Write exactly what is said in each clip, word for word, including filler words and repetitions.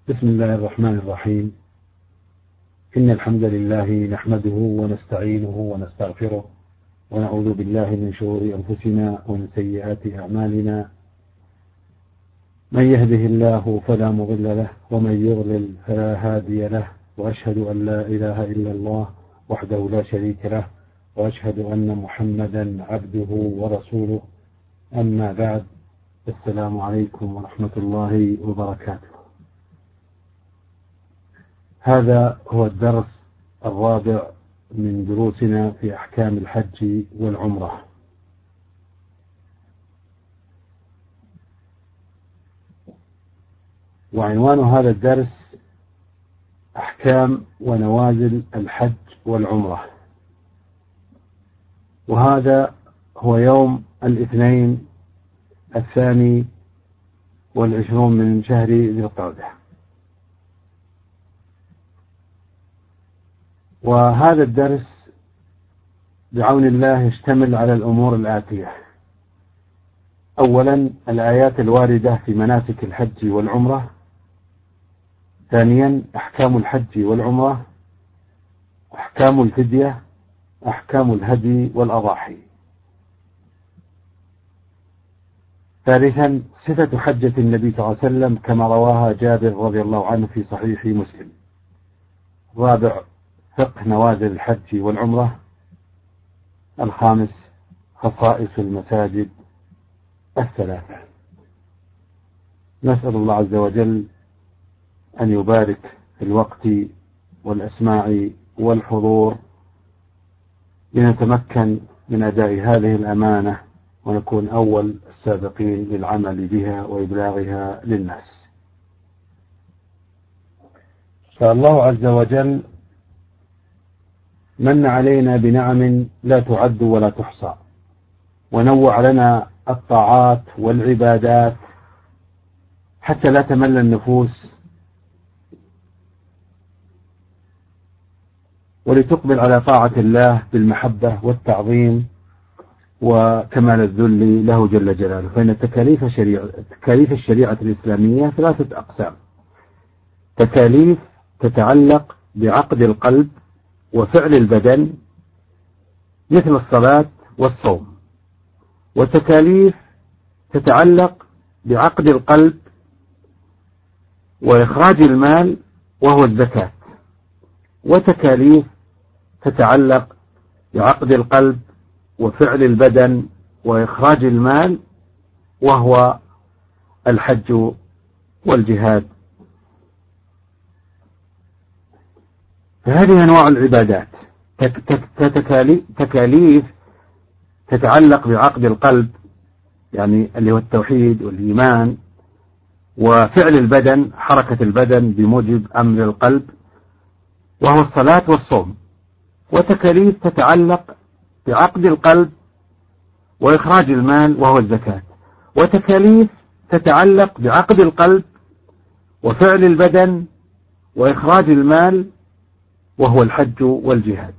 بسم الله الرحمن الرحيم. إن الحمد لله نحمده ونستعينه ونستغفره ونعوذ بالله من شرور أنفسنا ومن سيئات أعمالنا. من يهده الله فلا مضل له ومن يضلل فلا هادي له، وأشهد أن لا إله إلا الله وحده لا شريك له، وأشهد أن محمدا عبده ورسوله. أما بعد، السلام عليكم ورحمة الله وبركاته. هذا هو الدرس الرابع من دروسنا في أحكام الحج والعمرة. وعنوان هذا الدرس أحكام ونوازل الحج والعمرة، وهذا هو يوم الاثنين الثاني والعشرون من شهر ذي القعدة. وهذا الدرس بعون الله يشتمل على الأمور الآتية: أولا، الآيات الواردة في مناسك الحج والعمرة. ثانيا، أحكام الحج والعمرة، أحكام الفدية، أحكام الهدي والأضاحي. ثالثا، صفة حجة النبي صلى الله عليه وسلم كما رواها جابر رضي الله عنه في صحيح مسلم. رابع، فقه نوازل الحج والعمرة. الخامس، خصائص المساجد الثلاثة. نسأل الله عز وجل أن يبارك في الوقت والأسماع والحضور لنتمكن من أداء هذه الأمانة ونكون أول السابقين للعمل بها وإبلاغها للناس. فالله عز وجل من علينا بنعم لا تعد ولا تحصى، ونوع لنا الطاعات والعبادات حتى لا تمل النفوس، ولتقبل على طاعة الله بالمحبة والتعظيم وكمال الذل له جل جلاله. فإن تكاليف الشريعة, تكاليف الشريعة الإسلامية ثلاثة أقسام: تكاليف تتعلق بعقد القلب وفعل البدن مثل الصلاة والصوم، وتكاليف تتعلق بعقد القلب وإخراج المال وهو الزكاة، وتكاليف تتعلق بعقد القلب وفعل البدن وإخراج المال وهو الحج والجهاد. فهذه أنواع العبادات: تكاليف تتعلق بعقد القلب، يعني اللي هو التوحيد والإيمان، وفعل البدن، حركة البدن بموجب أمر القلب وهو الصلاة والصوم، وتكاليف تتعلق بعقد القلب وإخراج المال وهو الزكاة، وتكاليف تتعلق بعقد القلب وفعل البدن وإخراج المال وهو الحج والجهاد.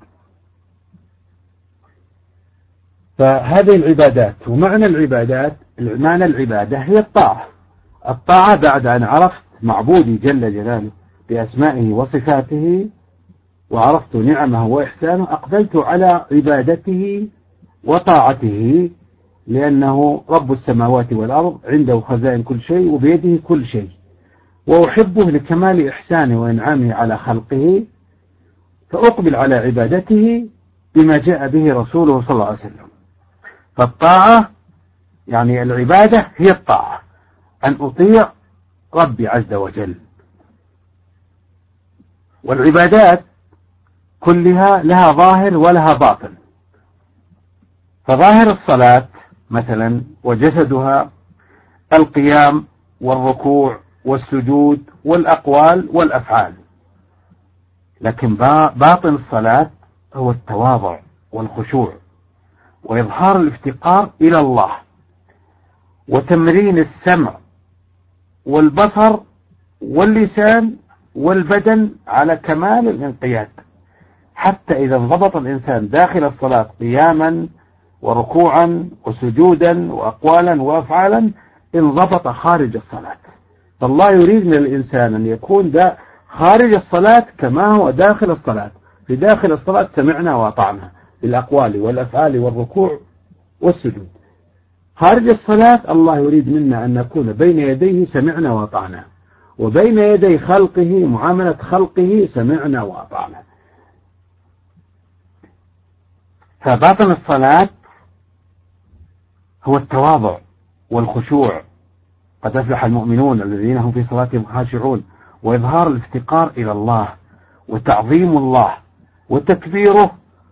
فهذه العبادات، ومعنى العبادات، معنى العبادة هي الطاعة. الطاعة بعد أن عرفت معبودي جل جلاله بأسمائه وصفاته وعرفت نعمه وإحسانه، أقبلت على عبادته وطاعته، لأنه رب السماوات والأرض، عنده خزائن كل شيء وبيده كل شيء، وأحبه لكمال إحسانه وإنعامه على خلقه، فأقبل على عبادته بما جاء به رسوله صلى الله عليه وسلم. فالطاعة يعني العبادة هي الطاعة، أن أطيع ربي عز وجل. والعبادات كلها لها ظاهر ولها باطن. فظاهر الصلاة مثلا وجسدها القيام والركوع والسجود والأقوال والأفعال، لكن باطن الصلاة هو التواضع والخشوع وإظهار الافتقار إلى الله وتمرين السمع والبصر واللسان والبدن على كمال الانقياد، حتى إذا انضبط الإنسان داخل الصلاة قياما وركوعا وسجودا وأقوالا وأفعالا انضبط خارج الصلاة. فالله يريد من الإنسان أن يكون دا خارج الصلاة كما هو داخل الصلاة. في داخل الصلاة سمعنا وأطعنا بالأقوال والأفعال والركوع والسجود. خارج الصلاة الله يريد منا أن نكون بين يديه سمعنا وأطعنا، وبين يدي خلقه معاملة خلقه سمعنا وأطعنا. فباطن الصلاة هو التواضع والخشوع، قد أفلح المؤمنون الذين هم في صلاتهم خاشعون، وإظهار الافتقار إلى الله وتعظيم الله وتكبيره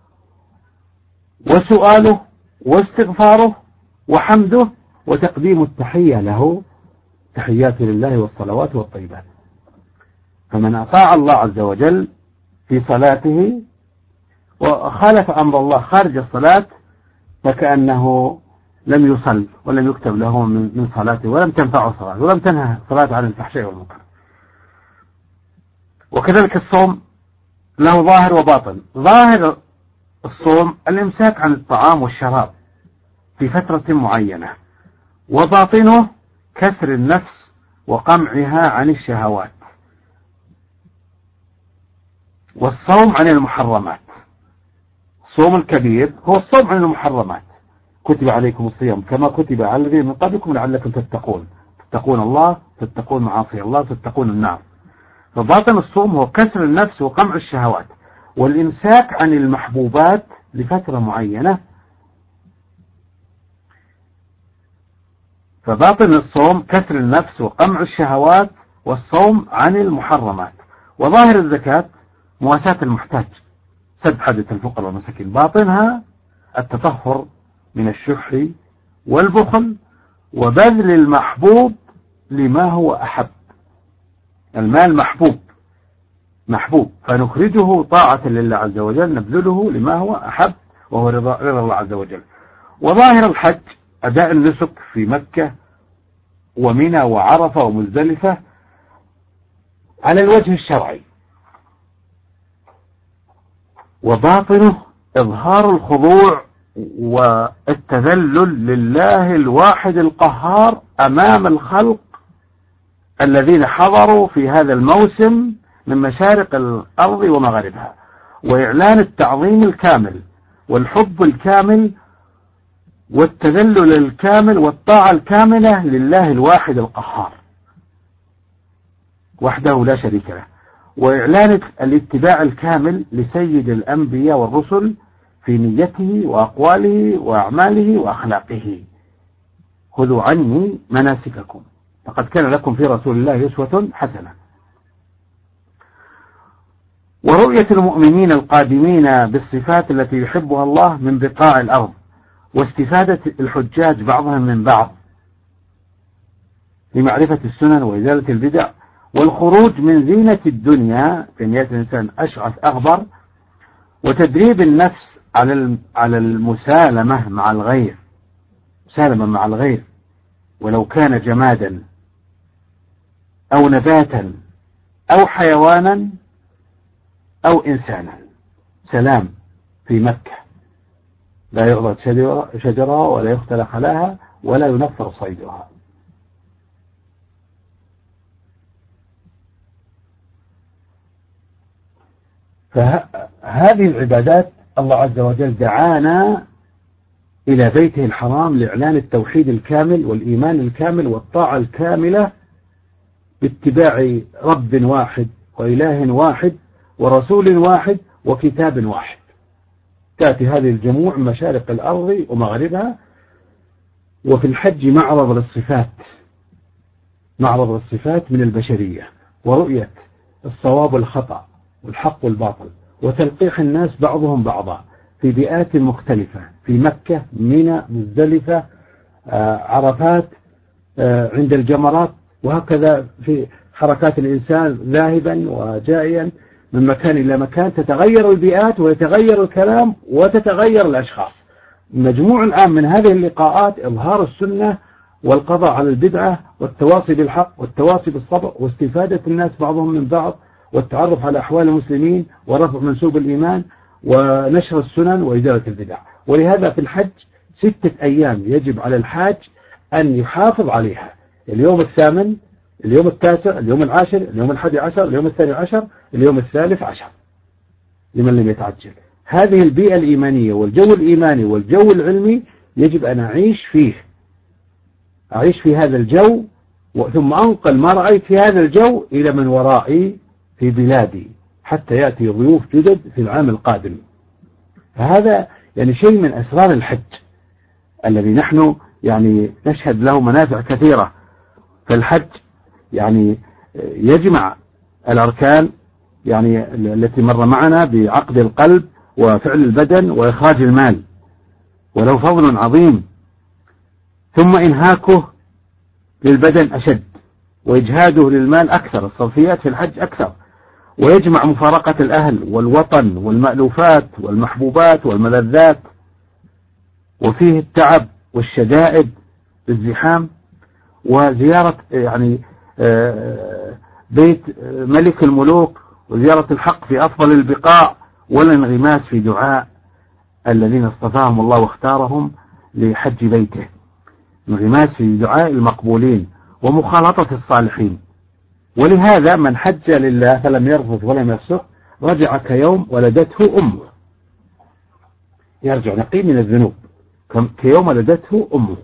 وسؤاله واستغفاره وحمده وتقديم التحية له، تحيات لله والصلوات والطيبات. فمن أطاع الله عز وجل في صلاته وخالف أمر الله خارج الصلاة فكأنه لم يصل ولم يكتب له من صلاته، ولم تنفعه صلاة، ولم تنهى صلاة عن الفحشاء والمنكر. وكذلك الصوم له ظاهر وباطن. ظاهر الصوم الإمساك عن الطعام والشراب في فترة معينة، وباطنه كسر النفس وقمعها عن الشهوات، والصوم عن المحرمات. الصوم الكبير هو الصوم عن المحرمات، كتب عليكم الصيام كما كتب على الذين من قبلكم لعلكم تتقون، تتقون الله، تتقون معاصي الله، تتقون النار. فباطن الصوم هو كسر النفس وقمع الشهوات والإمساك عن المحبوبات لفترة معينة. فباطن الصوم كسر النفس وقمع الشهوات والصوم عن المحرمات. وظاهر الزكاة مواساة المحتاج، سد حاجة الفقراء والمساكين. باطنها التطهر من الشح والبخل وبذل المحبوب لما هو أحب. المال محبوب محبوب فنخرجه طاعة لله عز وجل، نبذله لما هو أحب وهو رضا الله عز وجل. وظاهر الحج أداء النسك في مكة ومنى وعرفة ومزدلفة على الوجه الشرعي. وباطنه إظهار الخضوع والتذلل لله الواحد القهار أمام الخلق الذين حضروا في هذا الموسم من مشارق الأرض ومغاربها، وإعلان التعظيم الكامل والحب الكامل والتذلل الكامل والطاعة الكاملة لله الواحد القهار وحده لا شريك له، وإعلان الاتباع الكامل لسيد الأنبياء والرسل في نيته وأقواله وأعماله وأخلاقه. خذوا عني مناسككم فقد كان لكم في رسول الله أسوة حسنة. ورؤية المؤمنين القادمين بالصفات التي يحبها الله من بقاع الأرض، واستفادة الحجاج بعضهم من بعض لمعرفة السنن وإزالة البدع، والخروج من زينة الدنيا في نية الإنسان أشعث أغبر، وتدريب النفس على على المسالمة مع الغير، مسالمة مع الغير ولو كان جمادا أو نباتا أو حيوانا أو إنسانا. سلام في مكة، لا يغضب شجرها ولا يختل خلاها ولا ينفر صيدها. فهذه العبادات الله عز وجل دعانا إلى بيته الحرام لإعلان التوحيد الكامل والإيمان الكامل والطاعة الكاملة باتباع رب واحد وإله واحد ورسول واحد وكتاب واحد. تأتي هذه الجموع من مشارق الأرض ومغربها. وفي الحج معرض للصفات، معرض للصفات من البشرية، ورؤية الصواب والخطأ والحق والباطل، وتلقيح الناس بعضهم بعضا في بيئات مختلفة، في مكة، منى، مزدلفة، عرفات، عند الجمرات، وهكذا في حركات الإنسان ذاهبا وجائيا من مكان إلى مكان. تتغير البيئات ويتغير الكلام وتتغير الأشخاص. مجموع الآن من هذه اللقاءات إظهار السنة والقضاء على البدعة والتواصي بالحق والتواصي بالصبر واستفادة الناس بعضهم من بعض والتعرف على أحوال المسلمين ورفع منسوب الإيمان ونشر السنن وإزالة البدع. ولهذا في الحج ستة أيام يجب على الحاج أن يحافظ عليها. اليوم الثامن اليوم التاسع، اليوم العاشر، اليوم الحادي عشر، اليوم الثاني عشر، اليوم الثالث عشر لمن لم يتعجل. هذه البيئة الإيمانية والجو الإيماني والجو العلمي يجب أن أعيش فيه، أعيش في هذا الجو، ثم أنقل ما رأيت في هذا الجو إلى من ورائي في بلادي حتى يأتي ضيوف جدد في العام القادم. فهذا يعني شيء من أسرار الحج الذي نحن يعني نشهد له منافع كثيرة. فالحج يعني يجمع الأركان يعني التي مر معنا بعقد القلب وفعل البدن وإخراج المال، وله فضل عظيم، ثم إنهاكه للبدن أشد، وإجهاده للمال أكثر، الصرفيات في الحج أكثر، ويجمع مفارقة الأهل والوطن والمألوفات والمحبوبات والملذات، وفيه التعب والشدائد بالزحام، وزيارة يعني بيت ملك الملوك، وزيارة الحق في أفضل البقاع، والانغماس في دعاء الذين اصطفاهم الله واختارهم لحج بيته، انغماس في دعاء المقبولين ومخالطة الصالحين. ولهذا من حج لله فلم يرفث ولم يفسق رجع كيوم ولدته أمه، يرجع نقي من الذنوب كيوم ولدته أمه.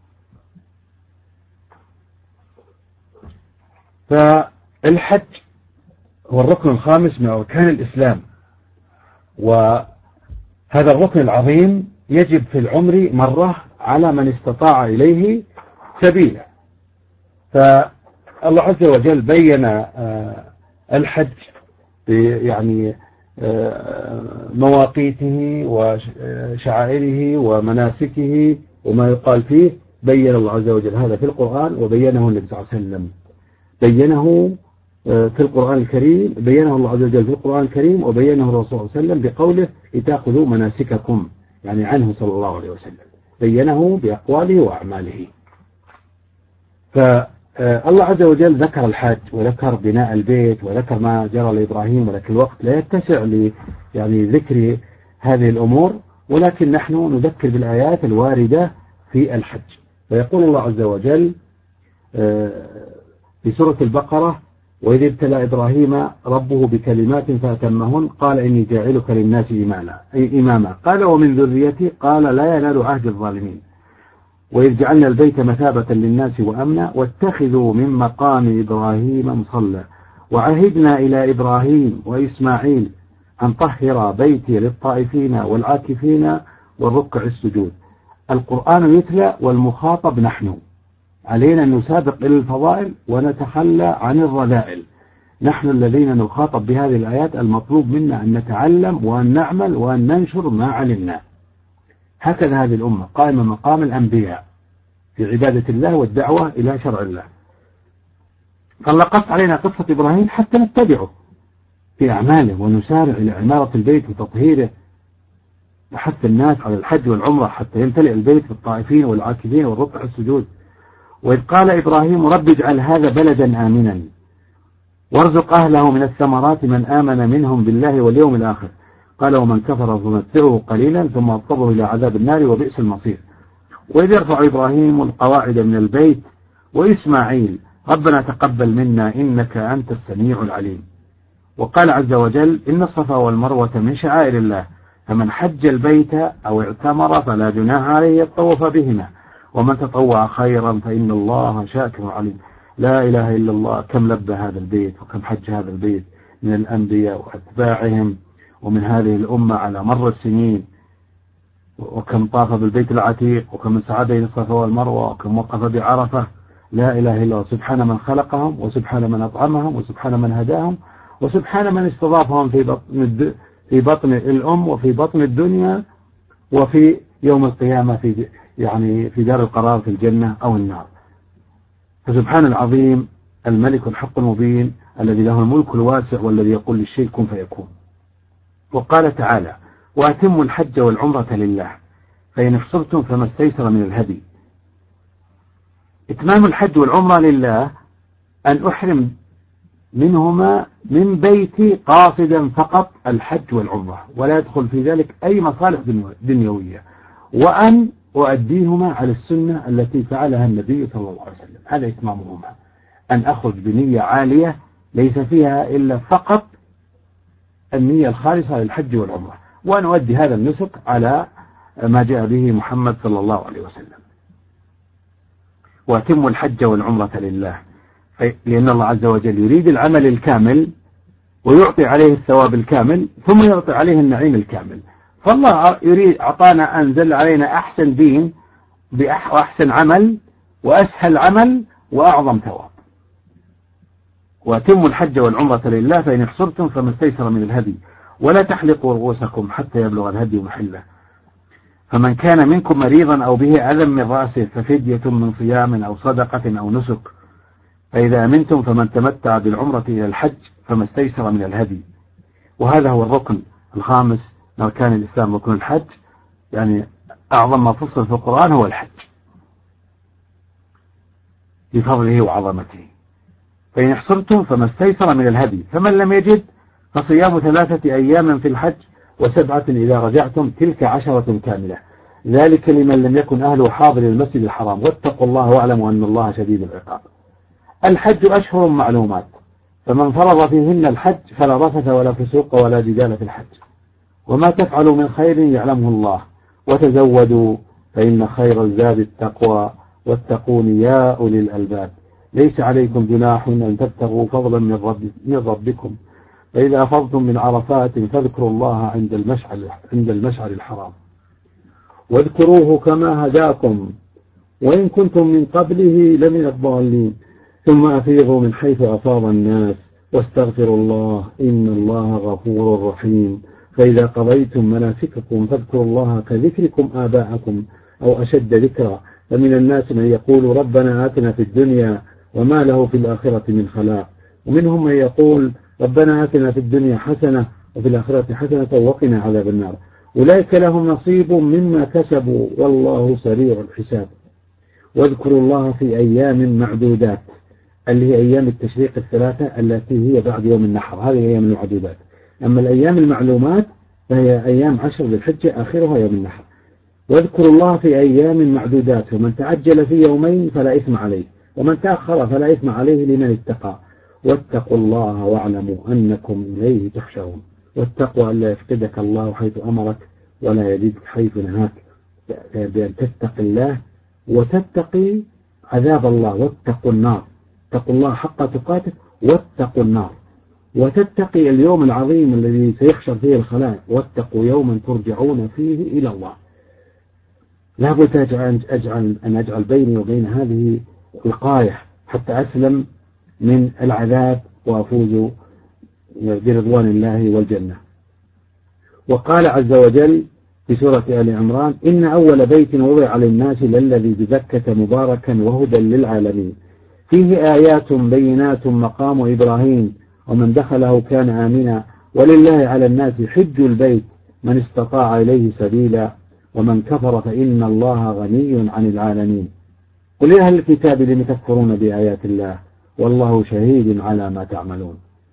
فالحج هو الركن الخامس من أركان الإسلام، وهذا الركن العظيم يجب في العمر مرة على من استطاع إليه سبيلا. فالله عز وجل بين الحج يعني مواقيته وشعائره ومناسكه وما يقال فيه، بين الله عز وجل هذا في القرآن، وبينه النبي صلى الله عليه وسلم، بينه في القرآن الكريم، بينه الله عز وجل في القرآن الكريم، وبينه الرسول صلى الله عليه وسلم بقوله لتأخذوا مناسككم، يعني عنه صلى الله عليه وسلم، بينه بأقواله وأعماله. فالله عز وجل ذكر الحج وذكر بناء البيت وذكر ما جرى لإبراهيم، ولكن الوقت لا يتسع ل يعني ذكر هذه الأمور، ولكن نحن نذكر بالآيات الواردة في الحج. فيقول الله عز وجل في سورة البقرة: وإذ ابتلى إبراهيم ربه بكلمات فأتمهن قال إني جاعلك للناس إماما قال ومن ذريتي قال لا ينال عهد الظالمين وإذ جعلنا البيت مثابة للناس وأمنا واتخذوا من مقام إبراهيم مصلى وعهدنا إلى إبراهيم وإسماعيل أن طهر بيتي للطائفين والعاكفين والركع السجود. القرآن يتلى والمخاطب نحن، علينا أن نسابق إلى الفضائل ونتخلى عن الرذائل. نحن الذين نخاطب بهذه الآيات المطلوب منا أن نتعلم وأن نعمل وأن ننشر ما علمنا. هكذا هذه الأمة قائمة مقام الأنبياء في عبادة الله والدعوة إلى شرع الله. فالله قص علينا قصة إبراهيم حتى نتبعه في أعماله ونسارع إلى عمارة البيت وتطهيره وحث الناس على الحج والعمرة حتى يمتلئ البيت بالطائفين والعاكفين والركع السجود. وإذ قال إبراهيم رب اجعل هذا بلدا آمنا وارزق أهله من الثمرات من آمن منهم بالله واليوم الآخر قال ومن كفر فمتعه قليلا ثم اضطره إلى عذاب النار وبئس المصير. وإذ يرفع إبراهيم القواعد من البيت وإسماعيل ربنا تقبل منا إنك أنت السميع العليم. وقال عز وجل إن الصفا والمروة من شعائر الله فمن حج البيت أو اعتمر فلا جناح عليه يطوف بهما ومن تطوع خيرا فإن الله شاكر عليم. لا إله إلا الله، كم لبى هذا البيت وكم حج هذا البيت من الأنبياء وأتباعهم ومن هذه الأمة على مر السنين، وكم طاف بالبيت العتيق وكم من سعى بين الصفا والمروة وكم وقف بعرفة. لا إله إلا الله، سبحان من خلقهم وسبحان من أطعمهم وسبحان من هداهم وسبحان من استضافهم في بطن في بطن الأم وفي بطن الدنيا وفي يوم القيامة في يعني في دار القرار في الجنة أو النار. فسبحان العظيم الملك الحق المبين الذي له الملك الواسع والذي يقول للشيء كن فيكون. وقال تعالى وأتموا الحج والعمرة لله فإن احصرتم فما استيسر من الهدي. إتمام الحج والعمرة لله أن أحرم منهما من بيتي قاصدا فقط الحج والعمرة ولا يدخل في ذلك أي مصالح دنيوية، وأن أؤديهما على السنة التي فعلها النبي صلى الله عليه وسلم. هذا إتمامهما. أن أخرج بنية عالية ليس فيها إلا فقط النية الخالصة للحج والعمرة، وأن أؤدي هذا النسك على ما جاء به محمد صلى الله عليه وسلم. وأتم الحج والعمرة لله، لأن الله عز وجل يريد العمل الكامل ويعطي عليه الثواب الكامل ثم يعطي عليه النعيم الكامل. فالله يريد أعطانا أنزل علينا أحسن دين بأحسن عمل وأسهل عمل وأعظم ثواب. وأتم الحج والعمرة لله فإن احصرتم فما استيسر من الهدي ولا تحلقوا رؤوسكم حتى يبلغ الهدي محله. فمن كان منكم مريضا أو به أذى من رأسه ففدية من صيام أو صدقة أو نسك. فإذا أمنتم فمن تمتع بالعمرة إلى الحج فما استيسر من الهدي. وهذا هو الركن الخامس من أركان الإسلام، ركن الحج، يعني أعظم ما فصل في القرآن هو الحج بفضله وعظمته. فإن احصرتم فما استيسر من الهدي، فمن لم يجد فصيام ثلاثة أيام في الحج وسبعة إذا رجعتم تلك عشرة كاملة، ذلك لمن لم يكن أهله حاضر المسجد الحرام، واتقوا الله واعلموا أن الله شديد العقاب. الحج أشهر معلومات، فمن فرض فيهن الحج فلا رفث ولا فسوق ولا جدال في الحج، وما تفعلوا من خير يعلمه الله، وتزودوا فإن خير الزاد التقوى واتقون يا أولي الألباب. ليس عليكم جناح أن تبتغوا فضلا من, رب من ربكم، فإذا أفضتم من عرفات فاذكروا الله عند المشعر, عند المشعر الحرام واذكروه كما هداكم وإن كنتم من قبله لمن الضالين، ثم أفيضوا من حيث أفاض الناس واستغفروا الله إن الله غفور رحيم. فإذا قضيتم مناسككم فاذكروا الله كذكركم آباءكم أو أشد ذكرا. فمن الناس من يقول ربنا آتنا في الدنيا وما له في الآخرة من خلاق، ومنهم من يقول ربنا آتنا في الدنيا حسنة وفي الآخرة حسنة وقنا عذاب النار. أولئك لهم نصيب مما كسبوا والله سريع الحساب. واذكروا الله في أيام معدودات، اللي هي أيام التشريق الثلاثة التي هي بعد يوم النحر، هذه أيام المعدودات. أما الأيام المعلومات فهي أيام عشر ذي الحجة آخرها يوم النحر. واذكروا الله في أيام معدودات، ومن تعجل في يومين فلا إثم عليه ومن تأخر فلا إثم عليه لمن اتقى. واتقوا الله واعلموا أنكم إليه تحشرون. والتقوى ألا يفقدك الله حيث أمرك ولا يزيدك حيث نهاك، بأن تتقي الله وتتقي عذاب الله. واتقوا النار، اتقوا الله حق تقاته واتقوا النار، وتتقي اليوم العظيم الذي سيحشر فيه الخلائق. واتقوا يوما ترجعون فيه إلى الله. لا بد أجعل أجعل أن أجعل بيني وبين هذه وقاية حتى أسلم من العذاب وأفوز برضوان الله والجنة. وقال عز وجل في سورة آل عمران إن أول بيت وضع للناس للذي ببكة مباركا وهدى للعالمين فيه آيات بينات مقام إبراهيم ومن دخله كان آمنا ولله على الناس حج البيت من استطاع إليه سبيلا ومن كفر فإن الله غني عن العالمين. قل يا أهل الكتاب لم تكفرون بآيات الله والله شهيد على ما تعملون.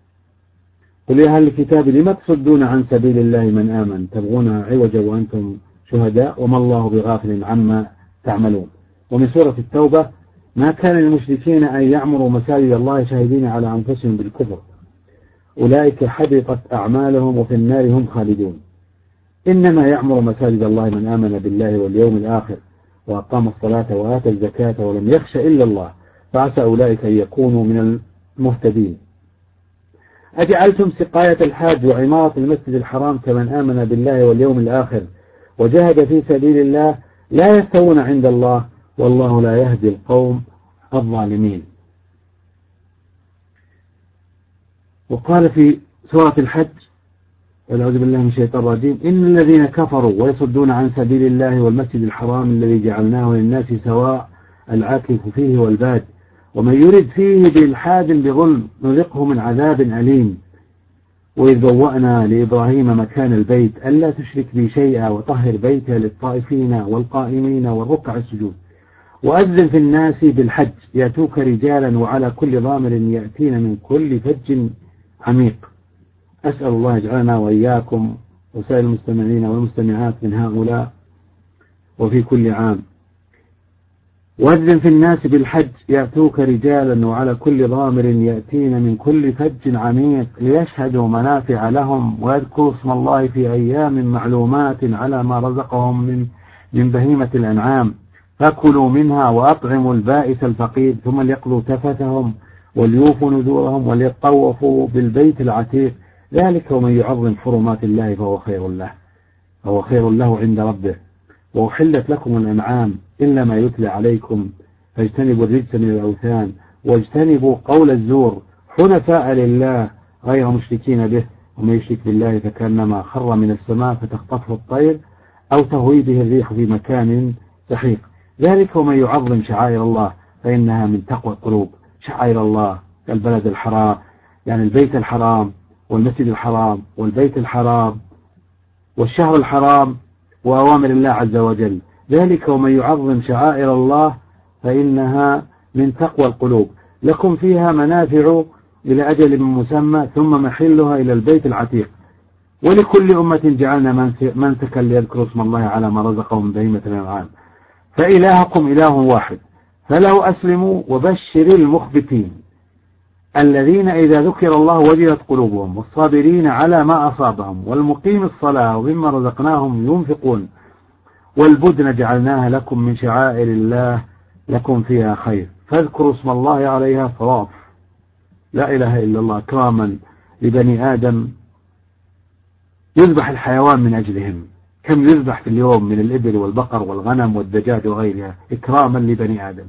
قل يا أهل الكتاب لم تصدون عن سبيل الله من آمن تبغونها عوجا وأنتم شهداء وما الله بغافل عما تعملون. ومن سورة التوبة ما كان للمشركين أن يعمروا مساجد الله شاهدين على أنفسهم بالكفر أولئك حبطت أعمالهم وفي النار هم خالدون. إنما يعمر مساجد الله من آمن بالله واليوم الآخر وأقام الصلاة وآتى الزكاة ولم يخش إلا الله فعسى أولئك أن يكونوا من المهتدين. أجعلتم سقاية الحاج وعمارة المسجد الحرام كمن آمن بالله واليوم الآخر وجاهد في سبيل الله لا يستوون عند الله والله لا يهدي القوم الظالمين. وقال في سورة الحج والعوذ بالله من الشيطان الرجيم إن الذين كفروا ويصدون عن سبيل الله والمسجد الحرام الذي جعلناه للناس سواء العاكف فيه والباد ومن يرد فيه بإلحاد بظلم نذقه من عذاب أليم. وإذ بوأنا لإبراهيم مكان البيت ألا تشرك بي شيئا وطهر بيته للطائفين والقائمين والركع السجود وأذن في الناس بالحج يأتوك رجالا وعلى كل ضامر يأتين من كل فج عميق. أسأل الله يجعلنا وإياكم وسائر المستمعين والمستمعات من هؤلاء وفي كل عام. وأذن في الناس بالحج يأتوك رجالا وعلى كل ضامر يأتين من كل فج عميق ليشهدوا منافع لهم ويذكروا اسم الله في أيام معلومات على ما رزقهم من من بهيمة الأنعام فكلوا منها وأطعموا البائس الفقير ثم ليقضوا تفثهم وليوفوا نذورهم وليطوفوا بالبيت العتيق ذلك ومن يعظم حرمات الله فهو خير له فهو خير له عند ربه وأحلت لكم الأنعام إلا ما يتلى عليكم فاجتنبوا الرجس من الأوثان واجتنبوا قول الزور حنفاء لله غير مشركين به ومن يشرك بالله فكأنما خر من السماء فتخطفه الطير أو تهوي به الريح في مكان سحيق ذلك ومن يعظم شعائر الله فإنها من تقوى القلوب. شعائر الله البلد الحرام يعني البيت الحرام والمسجد الحرام والبيت الحرام والشهر الحرام وأوامر الله عز وجل ذلك ومن يعظم شعائر الله فإنها من تقوى القلوب. لكم فيها منافع إلى أجل مسمى ثم محلها إلى البيت العتيق ولكل أمة جعلنا منسكا ليذكروا اسم الله على ما رزقهم من بهيمة الأنعام فإلهكم إله واحد فله أسلموا وبشر المخبتين الذين إذا ذكر الله وجلت قلوبهم والصابرين على ما أصابهم والمقيم الصلاة ومما رزقناهم ينفقون والبدن جعلناها لكم من شعائر الله لكم فيها خير فاذكروا اسم الله عليها صواف. لا إله إلا الله كراما لبني آدم يذبح الحيوان من أجلهم كم يذبح في اليوم من الإبل والبقر والغنم والدجاج وغيرها إكراما لبني آدم.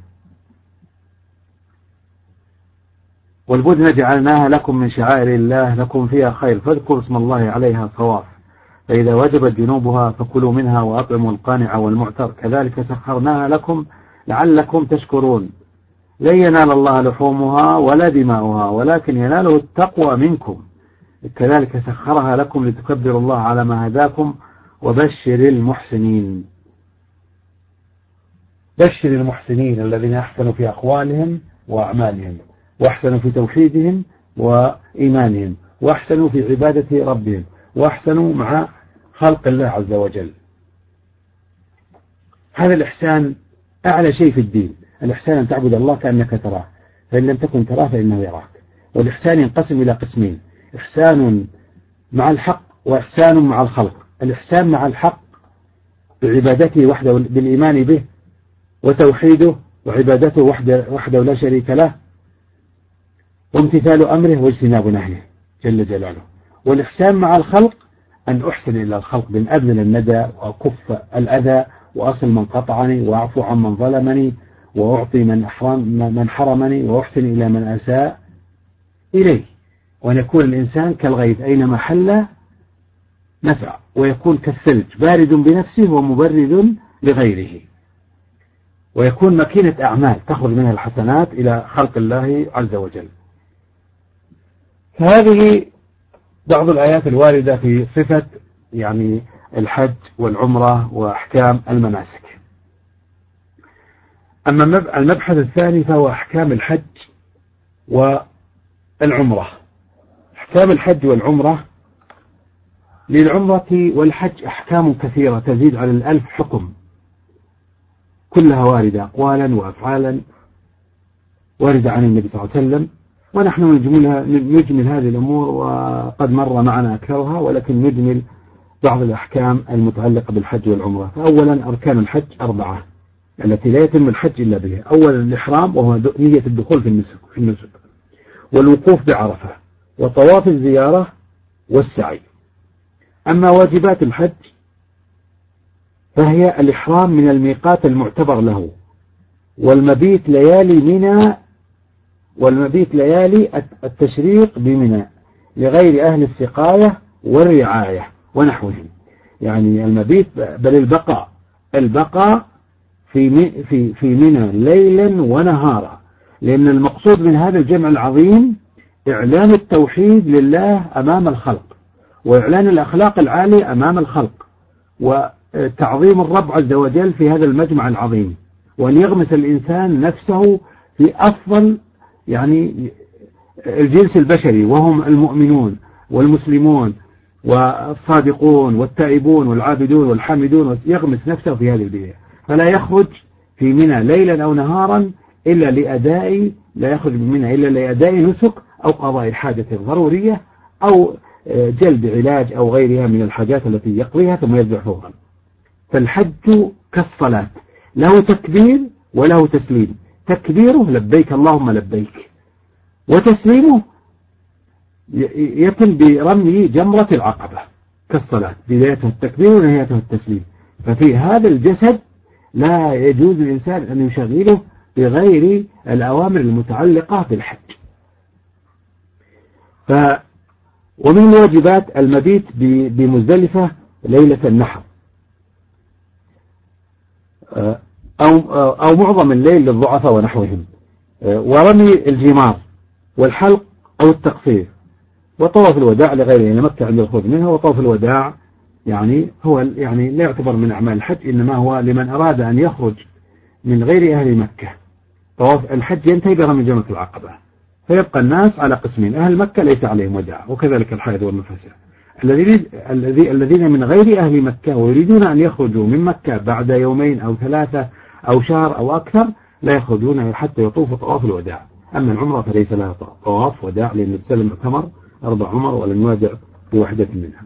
والبدن جعلناها لكم من شعائر الله لكم فيها خير فاذكروا اسم الله عليها صواف فإذا وجبت جنوبها فكلوا منها وأطعموا القانع والمعتر كذلك سخرناها لكم لعلكم تشكرون لن ينال الله لحومها ولا دماؤها ولكن يناله التقوى منكم كذلك سخرها لكم لتكبروا الله على ما هداكم وبشر المحسنين. بشر المحسنين الذين أحسنوا في أقوالهم وأعمالهم وأحسنوا في توحيدهم وإيمانهم وأحسنوا في عبادة ربهم وأحسنوا مع خلق الله عز وجل. هذا الإحسان أعلى شيء في الدين. الإحسان أن تعبد الله كأنك تراه فإن لم تكن تراه فإنه يراك. والإحسان ينقسم إلى قسمين إحسان مع الحق وإحسان مع الخلق. الإحسان مع الحق بعبادته وحده بالإيمان به وتوحيده وعبادته وحده, وحده لا شريك له وامتثال أمره واجتناب نهيه جل جلاله. والإحسان مع الخلق أن أحسن إلى الخلق بأن أبذل الندى وأكف الأذى وأصل من قطعني وأعفو عن من ظلمني وأعطي من, أحرم من حرمني وأحسن إلى من أساء إليه وأن يكون الإنسان كالغيث أينما حل نفع ويكون كالثلج بارد بنفسه ومبرد لغيره ويكون مكينة أعمال تخرج منها الحسنات إلى خلق الله عز وجل. هذه بعض الآيات الواردة في صفة يعني الحج والعمرة وأحكام المناسك. أما المبحث الثاني فهو أحكام الحج والعمرة. أحكام الحج والعمرة للعمرة والحج أحكام كثيرة تزيد على الألف حكم كلها واردة أقوالا وأفعالا واردة عن النبي صلى الله عليه وسلم ونحن نجمل هذه الأمور وقد مر معنا أكثرها ولكن نجمل بعض الأحكام المتعلقة بالحج والعمرة. فأولا أركان الحج أربعة التي لا يتم الحج إلا بها. أولا الإحرام وهو نية الدخول في النسك, في النسك والوقوف بعرفة وطواف الزيارة والسعي. أما واجبات الحج فهي الإحرام من الميقات المعتبر له والمبيت ليالي منى والمبيت ليالي التشريق بمنى لغير أهل السقاية والرعاية ونحوهم. يعني المبيت بل البقاء البقاء في في في منى ليلا ونهارا لأن المقصود من هذا الجمع العظيم إعلان التوحيد لله أمام الخلق وإعلان الأخلاق العالية أمام الخلق وتعظيم الرب عز وجل في هذا المجمع العظيم وأن يغمس الإنسان نفسه في أفضل يعني الجنس البشري وهم المؤمنون والمسلمون والصادقون والتائبون والعابدون والحامدون يغمس نفسه في هذه البيئة فلا يخرج في منى ليلا أو نهارا إلا لأداء لا يخرج من منى إلا لأداء نسك أو قضاء حاجة ضرورية أو جلب علاج أو غيرها من الحاجات التي يقضيها ثم يرجع فورا. فالحج كالصلاة، له تكبير وله تسليم. تكبيره لبيك اللهم لبيك، وتسليمه يتم برمي جمرة العقبة كالصلاة، بدايته التكبير ونهايته التسليم. ففي هذا الجسد لا يجوز للإنسان أن يشغله بغير الأوامر المتعلقة بالحج. ف ومن الواجبات المبيت بمزدلفة ليلة النحر أو, أو معظم الليل للضعفاء ونحوهم، ورمي الجمار والحلق أو التقصير وطواف الوداع لغيره مكة عند الخروج منها. وطواف الوداع يعني هو يعني لا يعتبر من أعمال الحج، إنما هو لمن أراد أن يخرج من غير أهل مكة. طواف الحج ينتهي برمي جمرة العقبة، فيبقى الناس على قسمين: أهل مكة ليس عليهم وداع، وكذلك الحائض والنفساء. الذين الذين من غير أهل مكة ويريدون أن يخرجوا من مكة بعد يومين أو ثلاثة أو شهر أو أكثر لا يخرجون حتى يطوفوا طواف الوداع. أما العمرة فليس لها طواف وداع، لأن النبي صلى الله عليه وسلم اعتمر أربع عمر ولم يودع بوحدة منها.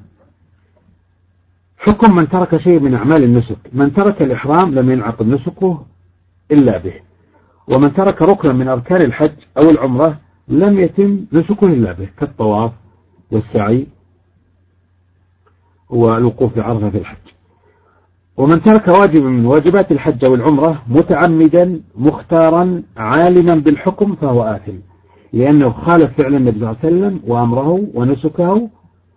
حكم من ترك شيء من أعمال النسك: من ترك الإحرام لم ينعقد نسكه إلا به، ومن ترك ركنا من أركان الحج أو العمرة لم يتم نسكه إلا به، كالطواف والسعي والوقوف بعرفة في الحج. ومن ترك واجب من واجبات الحج أو العمرة متعمدا مختارا عالما بالحكم فهو آثم، لأنه خالف فعل النبي صلى الله عليه وسلم وأمره ونسكه.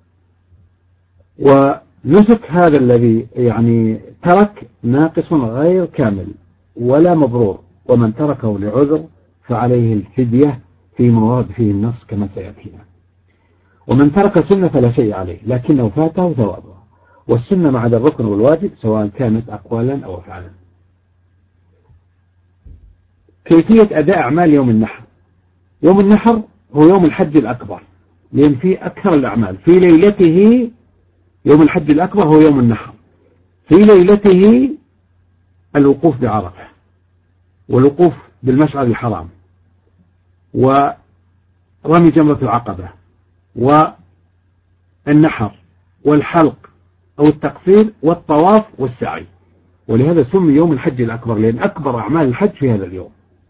ونسك هذا الذي يعني ترك ناقص غير كامل ولا مبرور، ومن تركه لعذر فعليه الفدية فيما ورد فيه النص كما سيأتينا. ومن ترك سنة فلا شيء عليه لكنه فاته ثوابه، والسنة مع الركن والواجب سواء كانت أقوالا أو أفعالا. كيفية أداء أعمال يوم النحر: يوم النحر هو يوم الحج الأكبر، لأن فيه أكثر الأعمال. في ليلته يوم الحج الأكبر هو يوم النحر، في ليلته الوقوف بعرفة والوقوف بالمشعر الحرام ورمي جمرة العقبة والنحر والحلق أو التقصير والطواف والسعي. ولهذا سمي يوم الحج الأكبر، لأن أكبر أعمال الحج في هذا اليوم.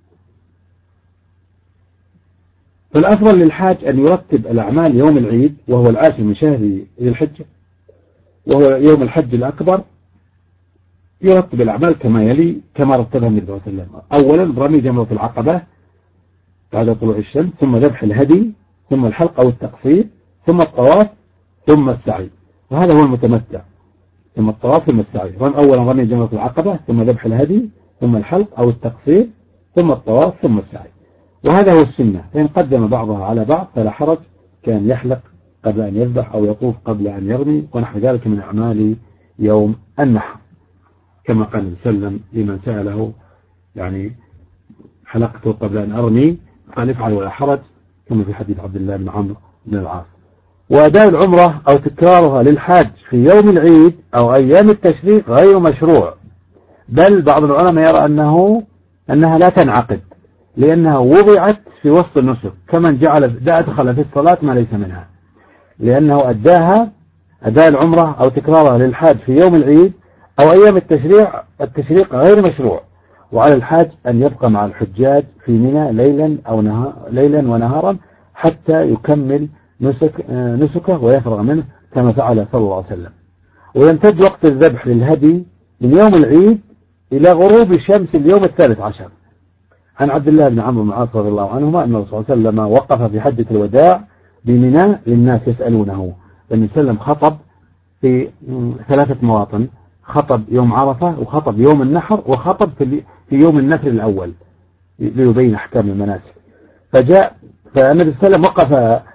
فالأفضل للحاج أن يرتب الأعمال يوم العيد وهو العاشر من شهر ذي الحجة وهو يوم الحج الأكبر. يرتب الأعمال كما يلي كما رتبها النبي صلى الله عليه وسلم: أولا رمي جمرة العقبة بعد طلوع الشمس، ثم ذبح الهدي، ثم الحلق أو التقصير، ثم الطواف، ثم السعي. وهذا هو المتمتع: ثم الطواف ثم السعي. أولا رمي جمرة العقبة، ثم ذبح الهدي، ثم الحلق أو التقصير، ثم الطواف، ثم السعي. وهذا هو السنة، فإن قدم بعضها على بعض فلا حرج، كان يحلق قبل أن يذبح أو يطوف قبل أن يرمي ونحو ذلك من أعمال يوم النحر، كما قال النبي صلى الله عليه وسلم لمن سأله يعني حلقت قبل أن أرمي قال افعل ولا حرج، كما في حديث عبد الله بن عمرو بن العاص. وأداء العمرة أو تكرارها للحاج في يوم العيد أو أيام التشريق غير مشروع، بل بعض العلماء يرى أنه أنها لا تنعقد، لأنها وضعت في وسط النسك كمن جعل أدخل في الصلاة ما ليس منها، لأنه أداها أداء العمرة أو تكرارها للحاج في يوم العيد أو أيام التشريع التشريق غير مشروع. وعلى الحاج أن يبقى مع الحجاج في منى ليلا أو نهار ليلا ونهارا حتى يكمل نسك نسكه ويفرغ منه كما فعل صلى الله عليه وسلم. ويمتد وقت الذبح للهدي من يوم العيد إلى غروب الشمس اليوم الثالث عشر. عن عبد الله بن عمرو بن العاص رضي الله عنهما أن الرسول صلى الله عليه وسلم وقف في حجة الوداع بمنى للناس يسألونه. النبي صلى الله عليه وسلم خطب في ثلاثة مواطن: خطب يوم عرفة، وخطب يوم النحر، وخطب في يوم النفر الأول ليبين أحكام المناسك. فجاء فالنبي صلى الله عليه وسلم وقف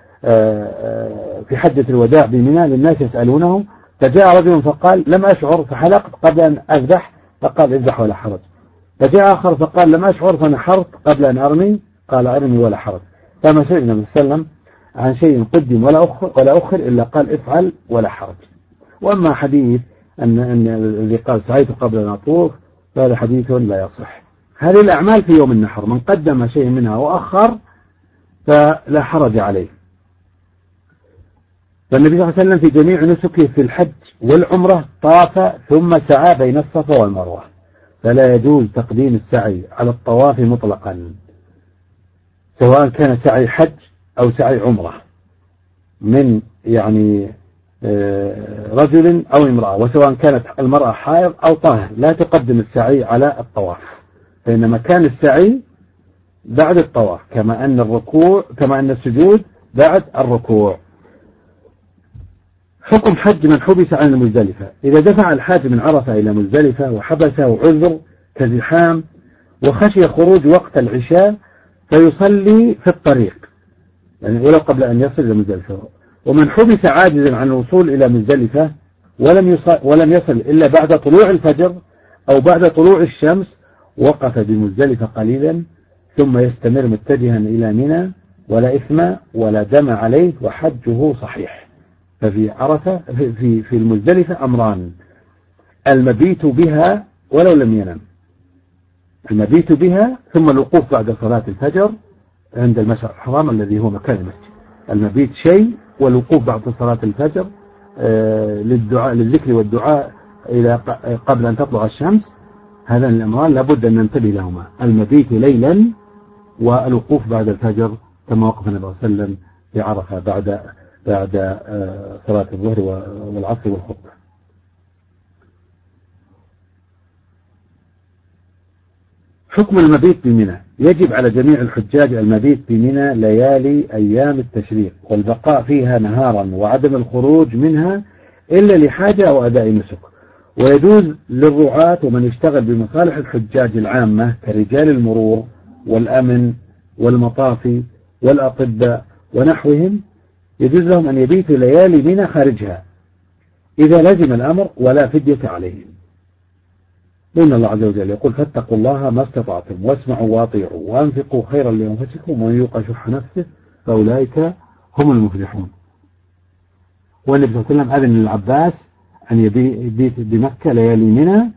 في حجة الوداع بمنى للناس يسألونه، فجاء رجل فقال لم أشعر فحلقت قبل أن أذبح، فقال اذبح ولا حرج. فجاء آخر فقال لم أشعر فنحرت قبل أن أرمي، قال أرمي ولا حرج. فما سئل النبي صلى الله عليه وسلم عن شيء قدم ولا أخر ولا أخر إلا قال افعل ولا حرج. وأما حديث أن الذي قال سعيت قبل أن أطوف فهذا حديث لا يصح. هذه الأعمال في يوم النحر من قدم شيء منها وأخر فلا حرج عليه. فالنبي صلى الله عليه وسلم في جميع نسكه في الحج والعمرة طاف ثم سعى بين الصفا والمروة، فلا يجوز تقديم السعي على الطواف مطلقا سواء كان سعي حج أو سعي عمرة من يعني رجل أو امرأة، وسواء كانت المرأة حائض أو طاهر لا تقدم السعي على الطواف، فإن مكان السعي بعد الطواف كما أن الركوع كما أن السجود بعد الركوع. حكم حج من حبس عن المزدلفة: إذا دفع الحاج من عرفة إلى مزدلفة وحبسه عذر كزحام وخشي خروج وقت العشاء فيصلي في الطريق، يعني ولو قبل أن يصل إلى مزدلفة. ومن حبس عاجزا عن الوصول إلى مزدلفة ولم يصل, ولم يصل إلا بعد طلوع الفجر أو بعد طلوع الشمس وقف بمزدلفة قليلا ثم يستمر متجها إلى منى ولا إثم ولا دم عليه وحجه صحيح. ففي عرفة في في المزدلفة أمران: المبيت بها ولو لم ينم، المبيت بها ثم الوقوف بعد صلاة الفجر عند المشعر الحرام الذي هو مكان المسجد. المبيت شيء، والوقوف بعد صلاة الفجر للدعاء للذكر والدعاء إلى قبل أن تطلع الشمس، هذان الأمران لابد أن ننتبه لهما: المبيت ليلا والوقوف بعد الفجر كما وقف النبي صلى الله عليه وسلم في عرفة بعد بعد صلاة الظهر والعصر والخطبة. حكم المبيت بمنى: يجب على جميع الحجاج المبيت بمنى ليالي أيام التشريق والبقاء فيها نهارا وعدم الخروج منها إلا لحاجة أو أداء نسك. ويجوز للرعاة ومن يشتغل بمصالح الحجاج العامة كرجال المرور والأمن والمطافي والأطباء ونحوهم، يجوز لهم أن يبيتوا ليالي منى خارجها إذا لزم الأمر ولا فدية عليهم. إن الله عز وجل يقول: فاتقوا الله ما استطعتم واسمعوا واطيعوا وأنفقوا خيرا لأنفسكم ومن يوق شح نفسه فأولئك هم المفلحون. والنبي صلى الله عليه وسلم أذن للعباس أن يبيت بمكة ليالي منى